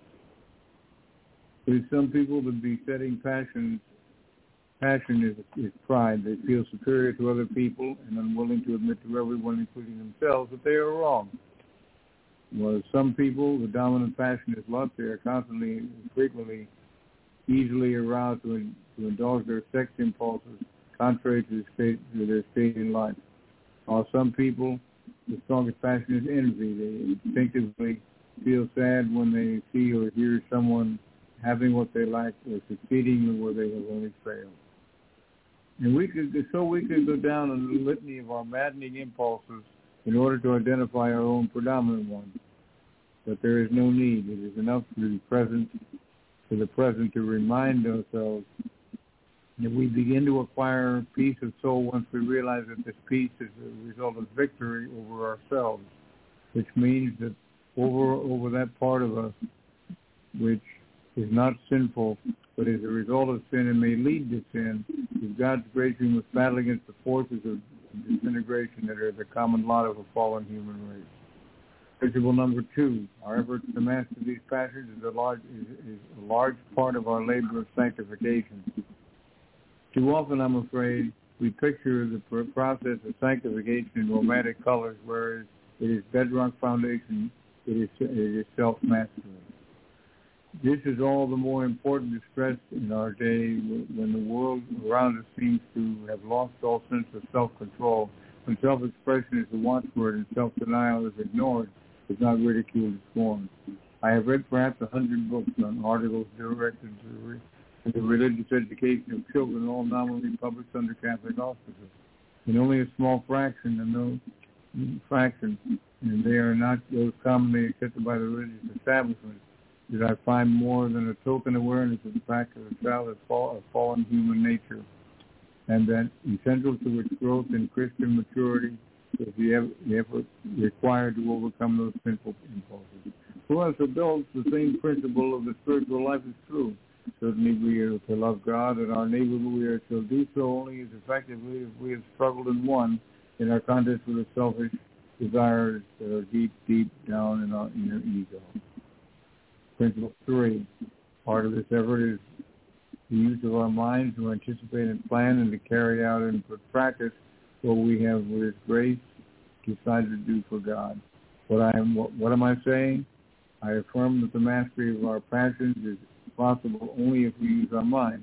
With some people, the besetting passion, passion is, is pride. They feel superior to other people and unwilling to admit to everyone, including themselves, that they are wrong. Whereas some people, the dominant passion is lust. They are constantly and frequently easily aroused to, in, to indulge their sex impulses contrary to, the state, to their state in life. While some people, the strongest passion is envy. They instinctively feel sad when they see or hear someone having what they lack or succeeding where they have only failed. And we could, so we could go down a litany of our maddening impulses in order to identify our own predominant ones. But there is no need. It is enough to be present, to the present, to remind ourselves that we begin to acquire peace of soul once we realize that this peace is a result of victory over ourselves, which means that over over that part of us which is not sinful, but is a result of sin and may lead to sin, with God's grace we must battle against the forces of disintegration that are the common lot of a fallen human race. Principle number two, our effort to master these passions is a large is, is a large part of our labor of sanctification. Too often, I'm afraid, we picture the process of sanctification in romantic colors, whereas it is bedrock foundation. It is it is self-mastery. This is all the more important to stress in our day when the world around us seems to have lost all sense of self-control, when self-expression is the watchword and self-denial is ignored, is not ridiculed or scorned. I have read perhaps a hundred books on articles directed to the, re- to the religious education of children, all nominally published under Catholic auspices. And only a small fraction, and no fraction, and they are not those commonly accepted by the religious establishment, did I find more than a token awareness of the fact that a child is fall, of fallen human nature, and that essential to its growth in Christian maturity is the, the effort required to overcome those sinful impulses. For us adults, the same principle of the spiritual life is true. Certainly we are to love God and our neighbor, we are to do so only as effectively as we have struggled and won in our contest with the selfish desires that are deep, deep down in our inner ego. Principle three, part of this effort is the use of our minds to anticipate and plan and to carry out in practice what we have, with His grace, decided to do for God. What I am, what, what am I saying? I affirm that the mastery of our passions is possible only if we use our minds.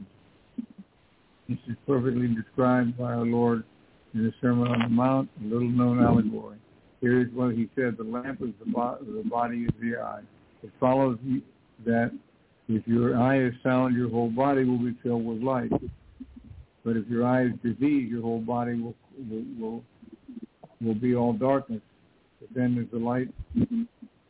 This is perfectly described by our Lord in the Sermon on the Mount, a little-known allegory. Here is what He said: the lamp is the, bo- the body is the eye. It follows that if your eye is sound, your whole body will be filled with light. But if your eye is diseased, your whole body will will will, will be all darkness. But then as the light in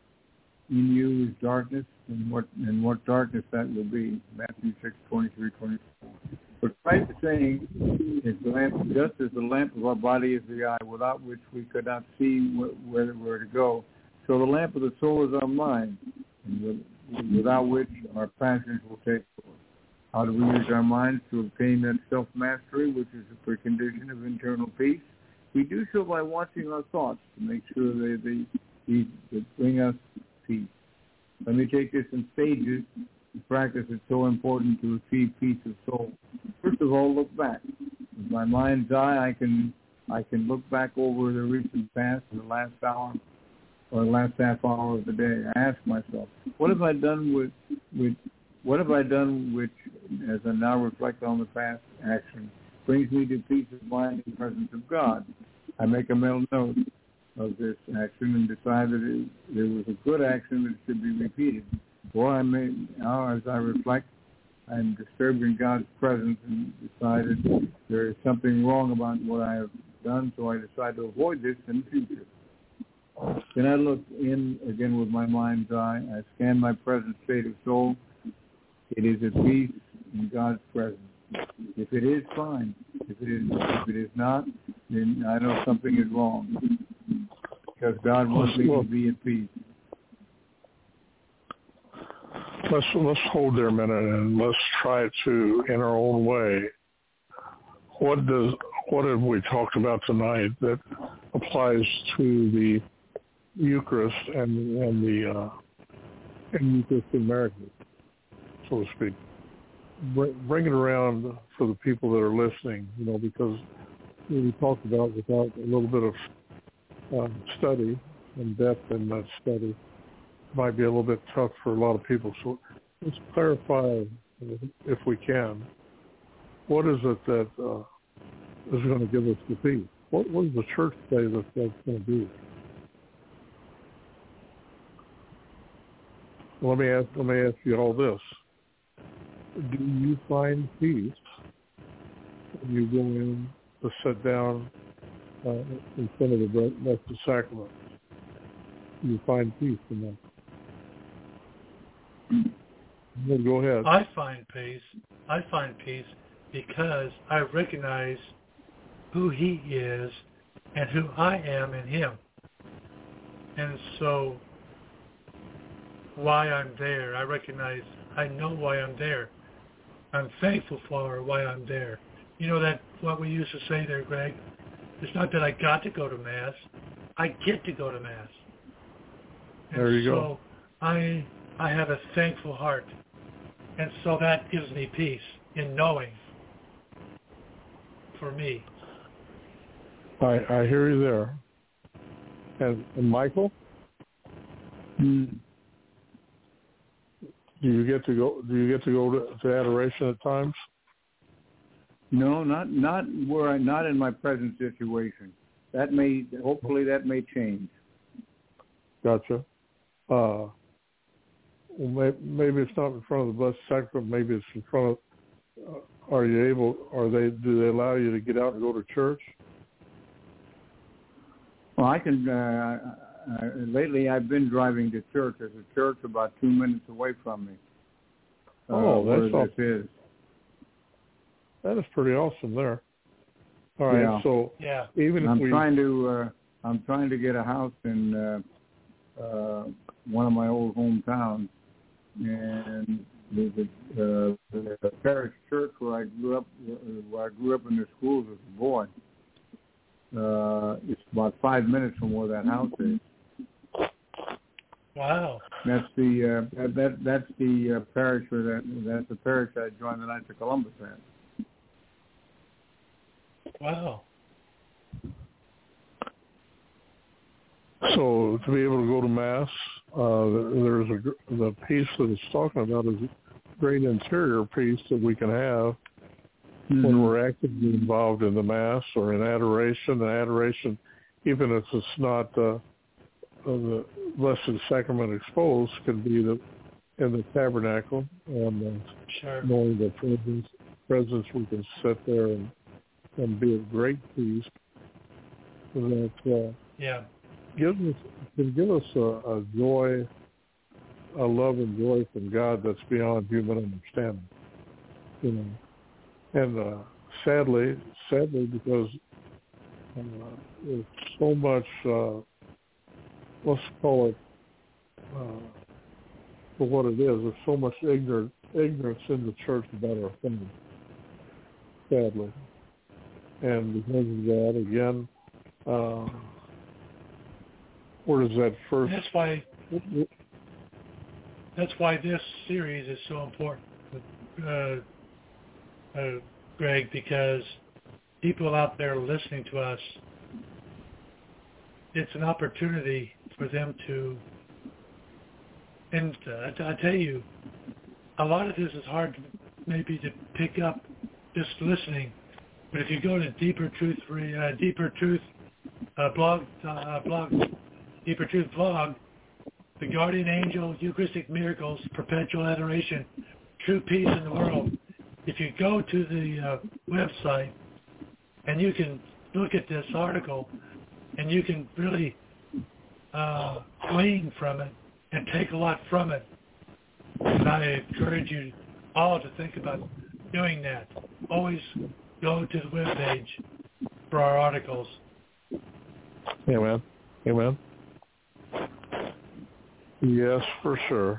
you is darkness, and what and what darkness that will be. Matthew six twenty-three, twenty-four. But Christ is saying, is the lamp, just as the lamp of our body is the eye, without which we could not see wh- where where to go. So the lamp of the soul is our mind, and with, without which our passions will take over. How do we use our minds to obtain that self-mastery, which is a precondition of internal peace? We do so by watching our thoughts to make sure they, they, they, they bring us peace. Let me take this in stages. The practice is so important to achieve peace of soul. First of all, look back. With my mind's eye, I can I can look back over the recent past, the last hour, or the last half hour of the day. I ask myself, what have I done with, with what have I done which, as I now reflect on the past action, brings me to peace of mind in the presence of God? I make a mental note of this action and decide that it, it was a good action that should be repeated. Or I may, now as I reflect, I'm disturbed in God's presence and decided there is something wrong about what I have done, so I decide to avoid this in the future. Then I look in again with my mind's eye. I scan my present state of soul. It is at peace in God's presence. If it is, fine. If it is, if it is not, then I know something is wrong, because God wants me to be at peace. Let's let's hold there a minute and let's try to, in our own way, what does what have we talked about tonight that applies to the Eucharist and and the uh, and Eucharistic miracles, so to speak. Bring, bring it around for the people that are listening, you know, because we talked about without a little bit of uh, study and depth in that study might be a little bit tough for a lot of people. So let's clarify, if we can, what is it that uh, is going to give us the peace? What, what does the church say that that's going to do? Let me ask. Let me ask you all this: do you find peace when you go in to sit down uh, in front of the Blessed Sacrament? Do you find peace in that? Well, go ahead. I find peace. I find peace because I recognize who He is and who I am in Him. And so why I'm there, I recognize, I know why I'm there. I'm thankful for why I'm there. You know that what we used to say there, Greg? It's not that I got to go to Mass. I get to go to Mass. And there you so go. I I have a thankful heart. And so that gives me peace in knowing for me. I, I hear you there. And, and Michael? Hmm. Do you get to go? Do you get to go to, to adoration at times? No, not not where I, not in my present situation. That may hopefully that may change. Gotcha. Uh, well, may, maybe it's not in front of the Blessed Sacrament. Maybe it's in front of. Uh, are you able? Are they? Do they allow you to get out and go to church? Well, I can. Uh, uh, lately, I've been driving to church. There's a church about two minutes away from me. Uh, Oh, that's where awesome. this is. That is pretty awesome there. All right, Yeah. so Yeah. even if I'm we trying to. Uh, I'm trying to get a house in uh, uh, one of my old hometowns, and the, the, uh, the parish church where I grew up, where I grew up in the schools as a boy. Uh, it's about five minutes from where that house is. Wow. That's the uh, that, that that's the uh, parish where that that's the parish I joined the Knights of Columbus at. Wow. So to be able to go to Mass, uh, there's a the peace that it's talking about is a great interior peace that we can have mm-hmm. when we're actively involved in the Mass or in adoration. And adoration, even if it's not uh, the Blessed Sacrament exposed, can be the in the tabernacle and uh, sure. knowing the presence, presence we can sit there and, and be at great peace. That uh, yeah. Give us, can give us a, a joy, a love and joy from God that's beyond human understanding. You know, and uh, sadly, sadly, because uh, there's so much, uh, let's call it uh, for what it is. There's so much ignorant, ignorance in the church about our faith. Sadly, and because of that, again. Uh, Where does that first? That's why. That's why this series is so important, uh, uh, Greg, because people out there listening to us, it's an opportunity for them to. And uh, I tell you, a lot of this is hard, maybe to pick up just listening. But if you go to Deeper Truth, uh, Deeper Truth uh, blog, uh, blog. Deeper Truth blog, The Guardian Angel, Eucharistic Miracles, Perpetual Adoration, True Peace in the World. If you go to the uh, website and you can look at this article and you can really uh, glean from it and take a lot from it. And I encourage you all to think about doing that. Always go to the webpage for our articles. Amen. Amen. Yes, for sure.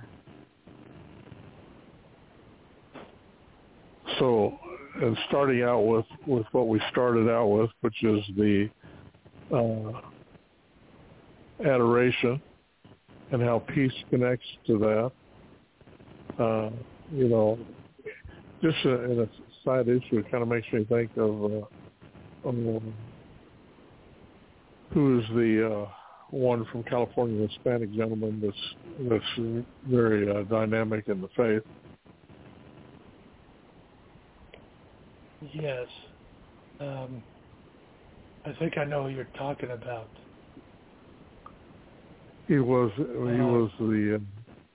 So, and starting out with, with what we started out with, which is the uh, adoration and how peace connects to that. Uh, you know, just a, in a side issue, it kind of makes me think of uh, um, who is the uh, one from California, a Hispanic gentleman that's that's very uh, dynamic in the faith. Yes. Um, I think I know who you're talking about. He was he uh, was the uh,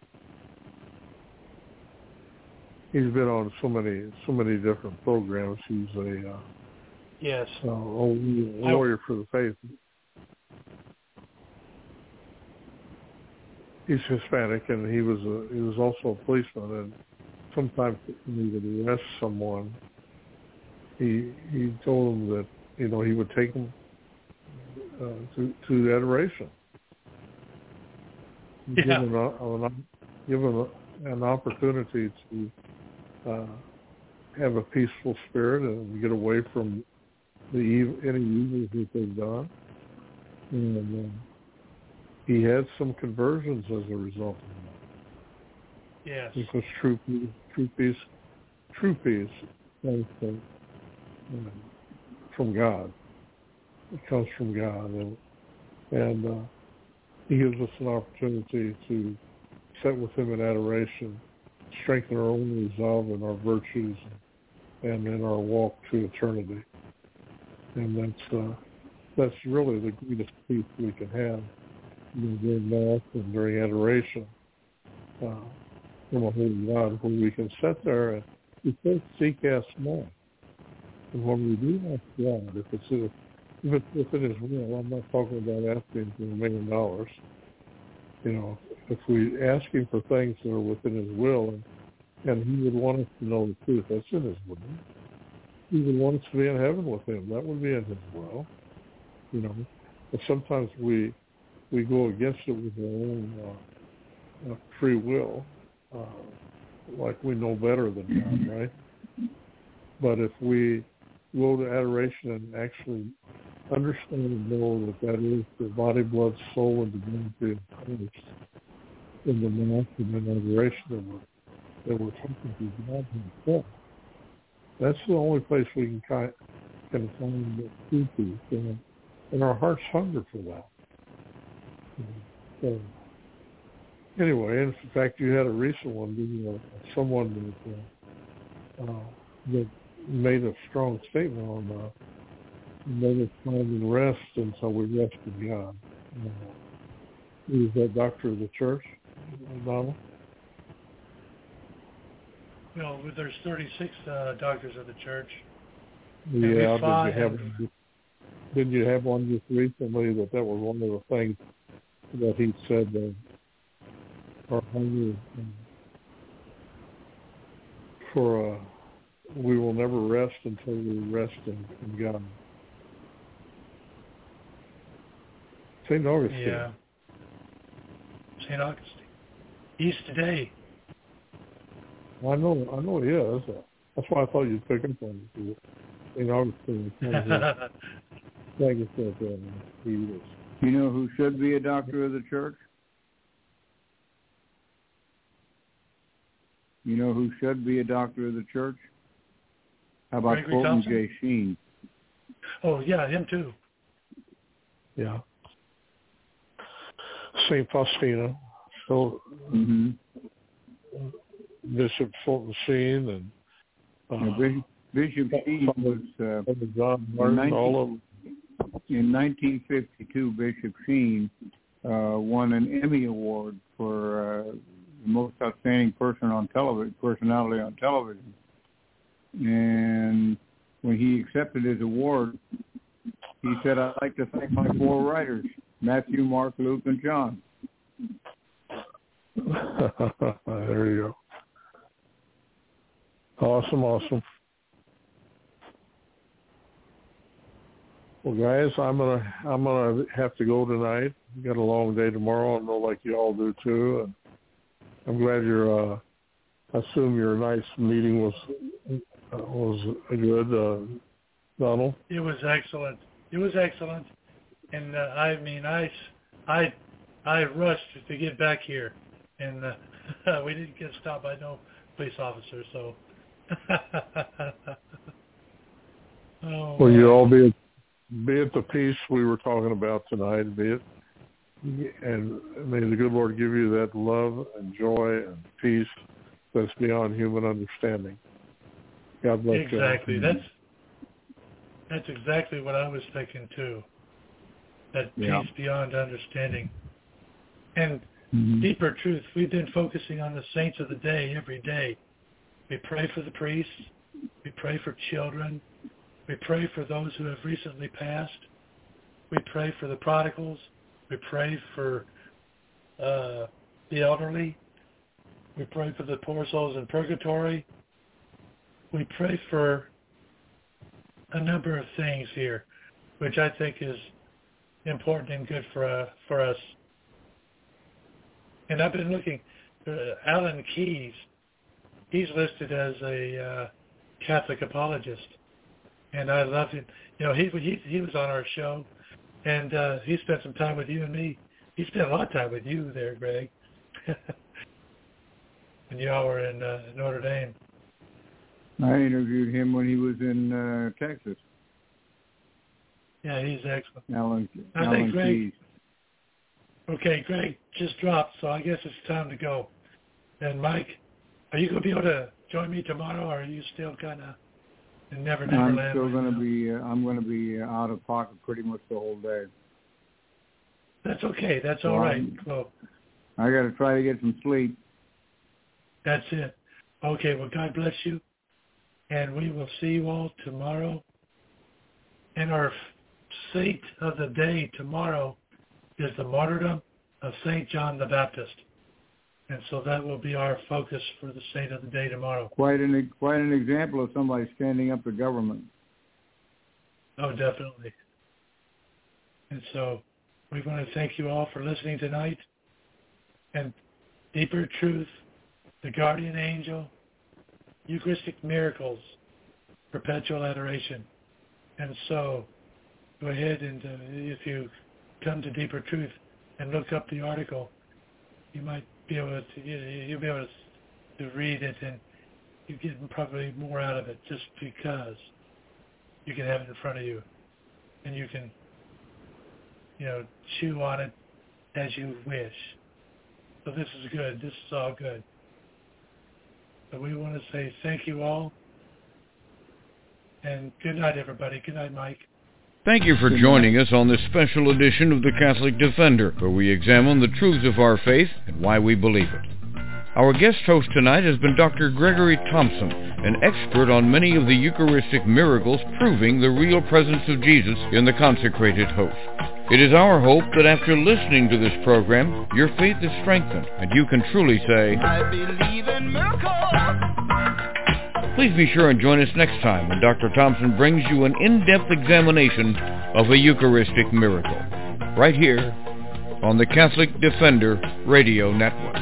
he's been on so many so many different programs. He's a uh, yes uh, a warrior for the faith. He's Hispanic, and he was a, he was also a policeman. And sometimes when he would arrest someone, he he told them that you know he would take them uh, to to the adoration. Yeah. Give them, a, an, give them a, an opportunity to uh, have a peaceful spirit and get away from the evil, any evils that they've done. And uh, he had some conversions as a result of that. Yes. Because true peace, true peace, true peace comes from, uh, from God. It comes from God, and and uh, he gives us an opportunity to sit with him in adoration, strengthen our own resolve and our virtues, and in our walk to eternity. And that's uh, that's really the greatest peace we can have, you know, during Mass and during adoration. Uh, from a holy God, where we can sit there and we first seek, ask more. And when we do ask God, if it's a, if it's within His will, I'm not talking about asking for a million dollars. You know, if we ask Him for things that are within His will, and, and He would want us to know the truth, that's in His will. He would want us to be in heaven with Him. That would be in His will. You know, but sometimes we we go against it with our own uh, uh, free will. Uh, like we know better than God, right? But if we go to adoration and actually understand and know that that is the body, blood, soul, and divinity of Christ in the Mass and in adoration that we're, that we're talking to God Himself, that's the only place we can, kind, can find the true peace, and, and our hearts hunger for that. So, anyway, in fact, you had a recent one, you know, someone that, uh, uh, that made a strong statement on uh, made us find and rest until we rest in God. Uh, he was that doctor of the church, Donald? Well, there's thirty-six uh, doctors of the church. Yeah, did you have and... did you have one just recently that that was one of the things that he said that our hunger for uh, we will never rest until we rest in, in God. Saint Augustine. Yeah. Saint Augustine. He's today. I know, I know he is. That's why I thought you'd pick up on it. Saint Augustine. Thank you for that. He is. You know who should be a doctor of the church? You know who should be a doctor of the church? How about Gregory Fulton Thompson? J. Sheen? Oh, yeah, him too. Yeah. Saint Faustina. So, mm-hmm. Bishop Fulton Sheen and uh, yeah, Bishop, Bishop Sheen was uh, John Martin, nineteen, all of in nineteen fifty-two. Bishop Sheen uh, won an Emmy Award for uh, the most outstanding person on television, personality on television. And when he accepted his award, he said, "I'd like to thank my four writers: Matthew, Mark, Luke, and John." There you go. Awesome, awesome. Well, guys, I'm gonna I'm gonna have to go tonight. We got a long day tomorrow. I know, like you all do too. And I'm glad your uh, I assume your night's meeting was uh, was good, uh, Donald. It was excellent. It was excellent, and uh, I mean, I I I rushed to get back here, and uh, we didn't get stopped by no police officer. So. Oh, well, you all be be it the peace we were talking about tonight, be it, and may the good Lord give you that love and joy and peace that's beyond human understanding. God bless you. Exactly. That's that's exactly what I was thinking too. That peace yeah. beyond understanding, and mm-hmm. deeper truth. We've been focusing on the saints of the day every day. We pray for the priests. We pray for children. We pray for those who have recently passed. We pray for the prodigals. We pray for uh, the elderly. We pray for the poor souls in purgatory. We pray for a number of things here, which I think is important and good for uh, for us. And I've been looking. Uh, Alan Keyes. He's listed as a uh, Catholic apologist, and I love him. You know, he he he was on our show, and uh, he spent some time with you and me. He he spent a lot of time with you there, Greg. When y'all were in uh, Notre Dame. I interviewed him when he was in uh, Texas. Yeah, he's excellent. Alan, I Alan think Greg. Keyes. Okay, Greg just dropped, so I guess it's time to go. And Mike, are you going to be able to join me tomorrow, or are you still kind of in Never Never I'm Land? still right going to now? be. Uh, I'm going to be uh, out of pocket pretty much the whole day. That's okay. That's So all right. I'm- Well, I got to try to get some sleep. that's it. Okay, well, God bless you. And we will see you all tomorrow. And our saint of the day tomorrow is the martyrdom of Saint John the Baptist. And so that will be our focus for the saint of the day tomorrow. Quite an quite an example of somebody standing up to government. Oh, definitely. And so we want to thank you all for listening tonight. And Deeper Truth, the Guardian Angel, Eucharistic Miracles, Perpetual Adoration. And so go ahead and uh, if you come to Deeper Truth and look up the article, you might be able to, you, you'll be able to, to read it, and you get probably more out of it just because you can have it in front of you and you can, you know, chew on it as you wish. So this is good. This is all good. So we want to say thank you all. And good night, everybody. Good night, Mike. Thank you for joining us on this special edition of the Catholic Defender, where we examine the truths of our faith and why we believe it. Our guest host tonight has been Doctor Gregory Thompson, an expert on many of the Eucharistic miracles proving the real presence of Jesus in the consecrated host. It is our hope that after listening to this program, your faith is strengthened and you can truly say, I believe in miracles. Please be sure and join us next time when Doctor Thompson brings you an in-depth examination of a Eucharistic miracle, right here on the Catholic Defender Radio Network.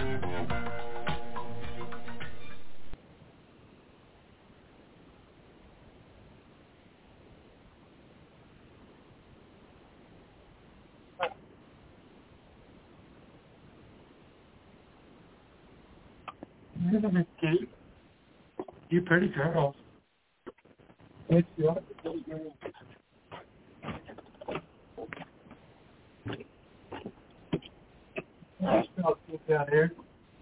You pretty girl. It's your I smell good down here.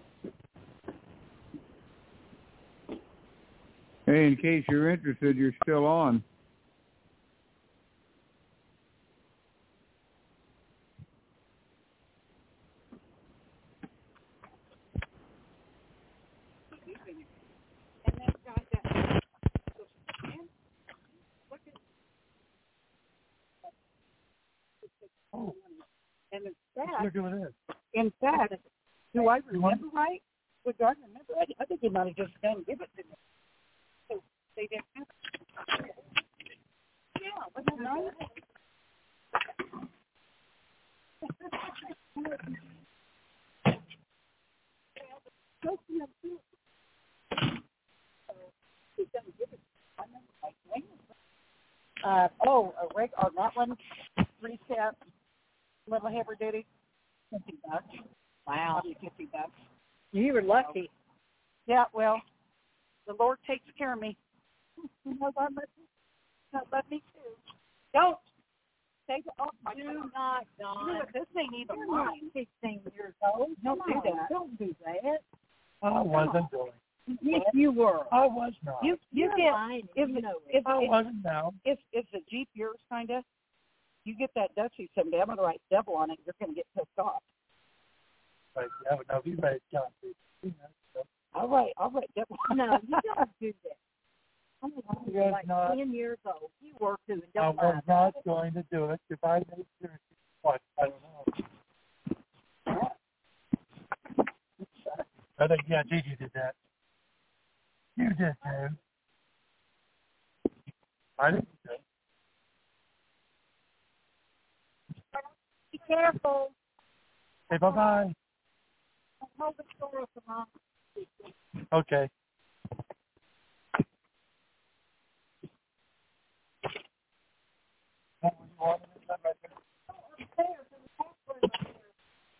Hey, in case you're interested, you're still on. Oh, And in fact, look at this. in fact, do I remember right? Would I remember right? I think he might have just done give it to me. So they didn't have it. Yeah, wasn't that nice? Uh, oh, a reg- on that one, three step, little heavy duty, fifty bucks. Wow, fifty bucks. You were lucky. Yeah, well, the Lord takes care of me. You know what? Love me too. Don't take it off my. Do not, Don. This ain't even mine. Sixteen years old. Don't do that. Don't do that. I wasn't doing. Yes, you were. I was not. You you get if you know if I if, wasn't now. if if the Jeep yours kinda, you get that Dutchie someday. I'm gonna write devil on it. You're gonna get pissed off. But yeah, but no, you made John. All right, all right, devil. No, you don't do that. I'm Yes, like not. ten years old. You were too. I Don't was lie. not going to do it. If I made sure, what I don't know. I think yeah, Gigi did that. You did, man. I didn't do it. Be careful. Say bye-bye. Hold the door open, Mom. Okay. What were you wanting to say?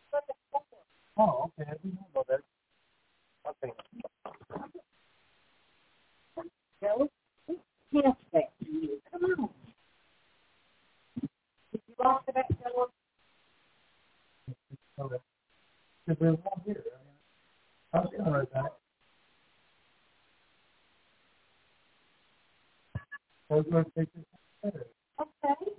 I was going to take this better. Okay.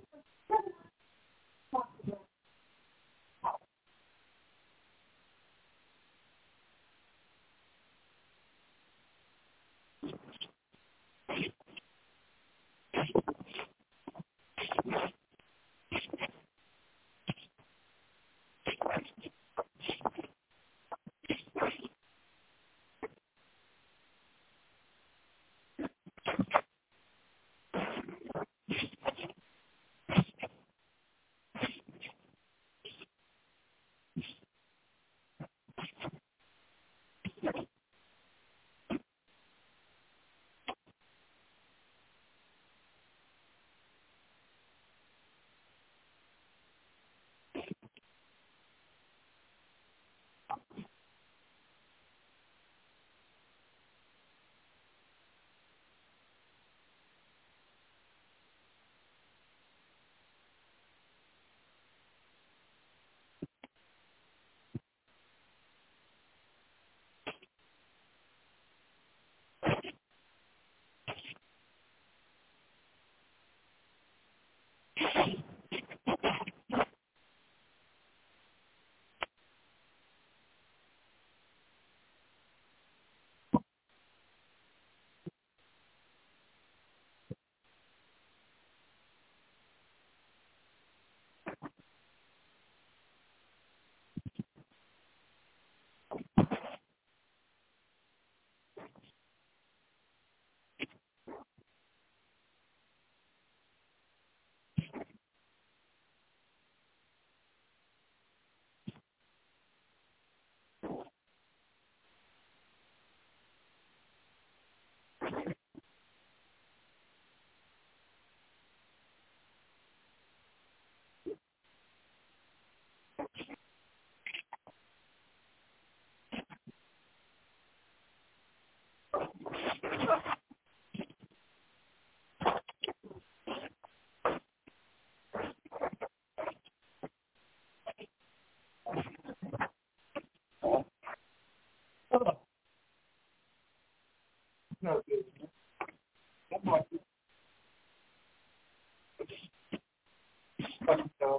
No, that might be. So,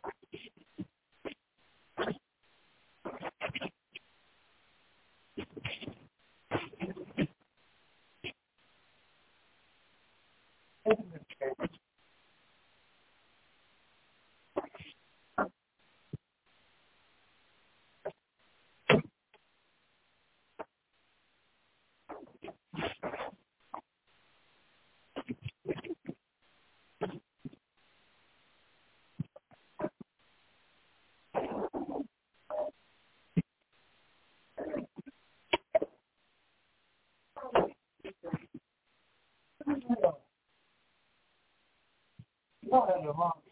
y'all had a long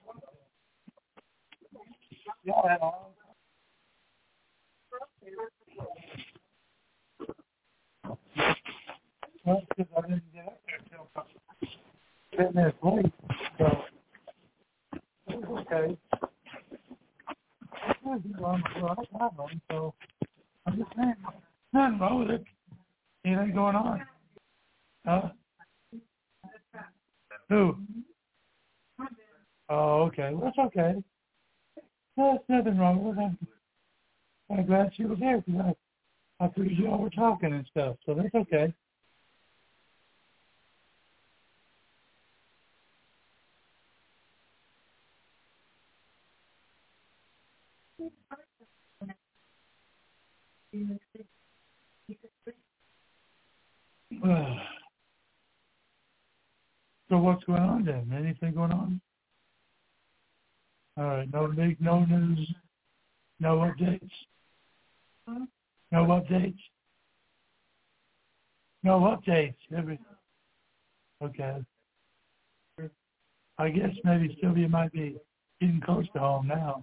Y'all had a long Well, because I didn't get up there until ten minutes late, so it was okay. I was wrong, well, I got one, so I'm just saying, nothing wrong with it. Anything going on? Huh? Who? Oh, okay. Well, that's okay. No, there's nothing wrong with it. I'm, I'm glad she was there because I, I figured you all were talking and stuff, so that's okay. So what's going on then? Anything going on? All right. No big, no news, no updates. No updates. No updates. Every. Okay. I guess maybe Sylvia might be getting close to home now.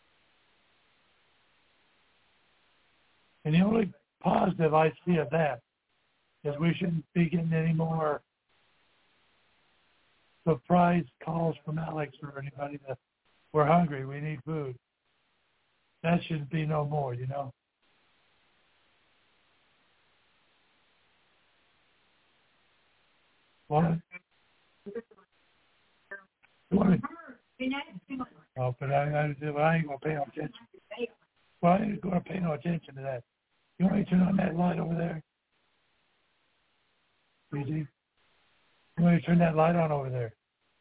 And the only positive I see of that is we shouldn't be getting any more surprise calls from Alex or anybody that we're hungry, we need food. That should be no more, you know. What? Oh, but I, I, well, I ain't gonna pay no attention. Well, I ain't gonna pay no attention to that. You want me to turn on that light over there? Easy. You want me to turn that light on over there?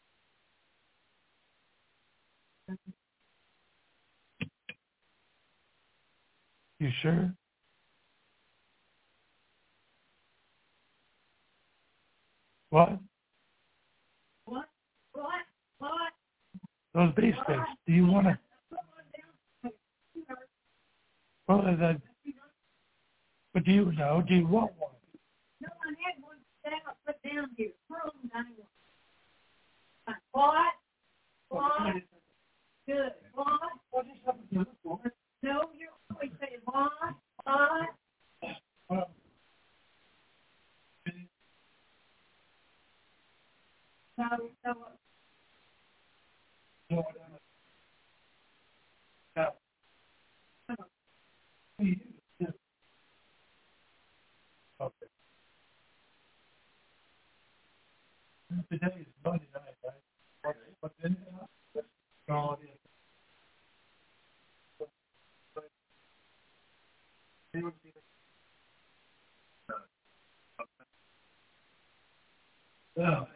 You sure? What? What? What? What? Those beef sticks. Do you want to? Well, that. But do you know? Do you want one? No, I had one down, put down here. What? What? Good. What? What is something for? No, you're always saying what? What? No, no. No, no. Okay. Today is Monday night, right? But then, no, yeah.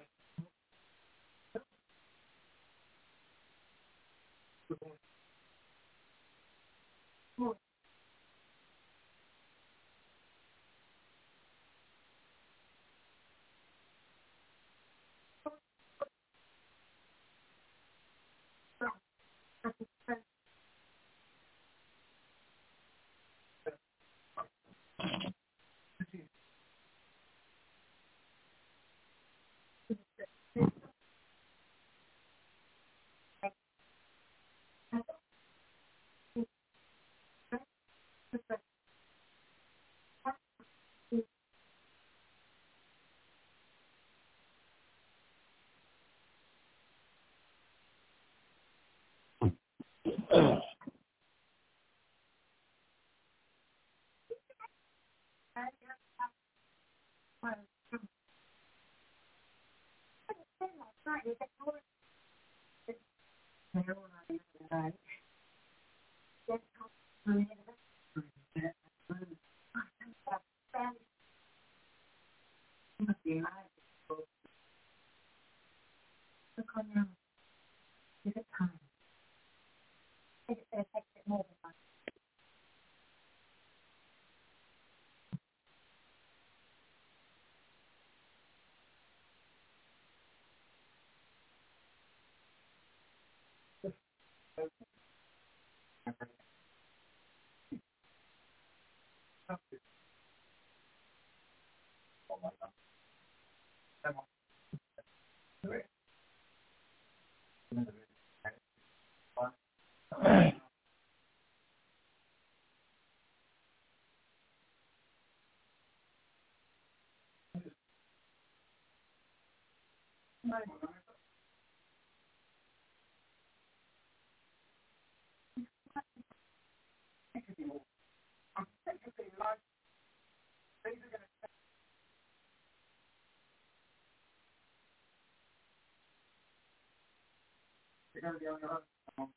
You're going to be on your own.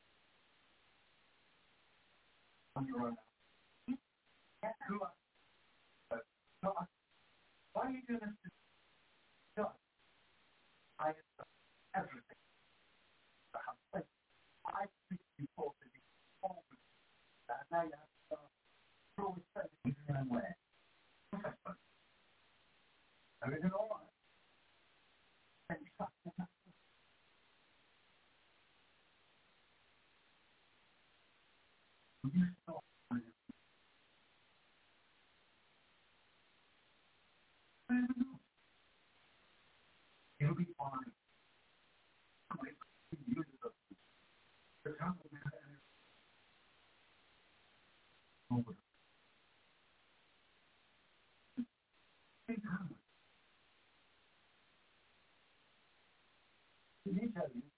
On your own. Why are you doing this? No. I everything. I think people to be forward. Now you have to always say the same way. Everything all right. You stop. It'll be fine. The time will be over. Did he tell you?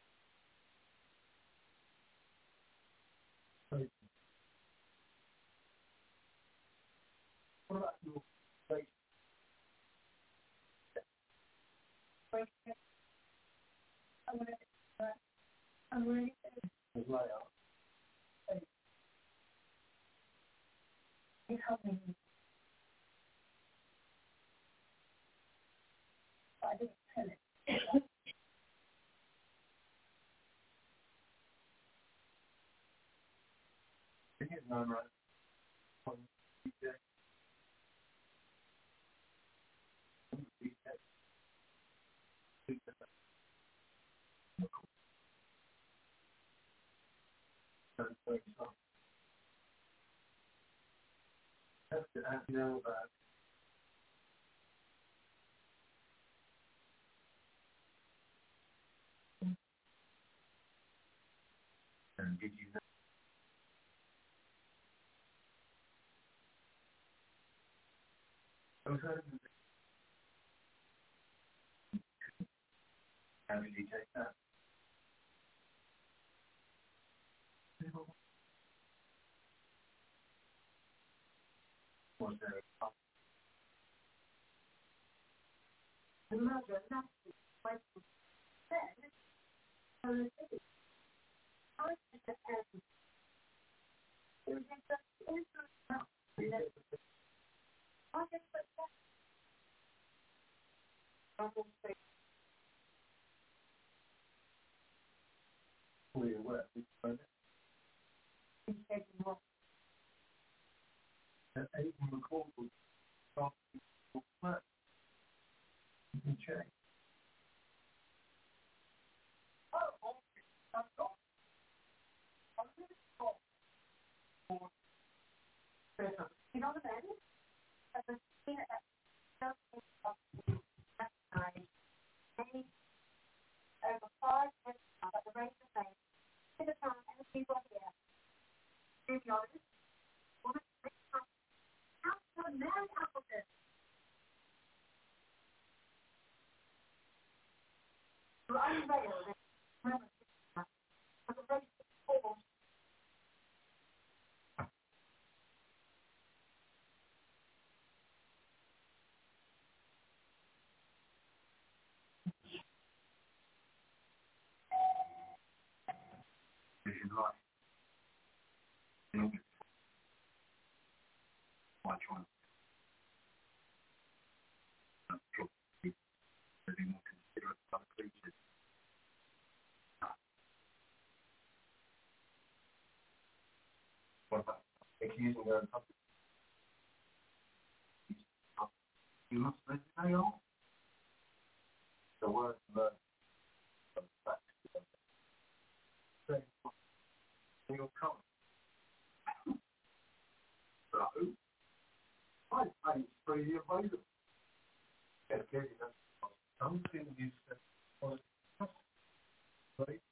What about your place? Something is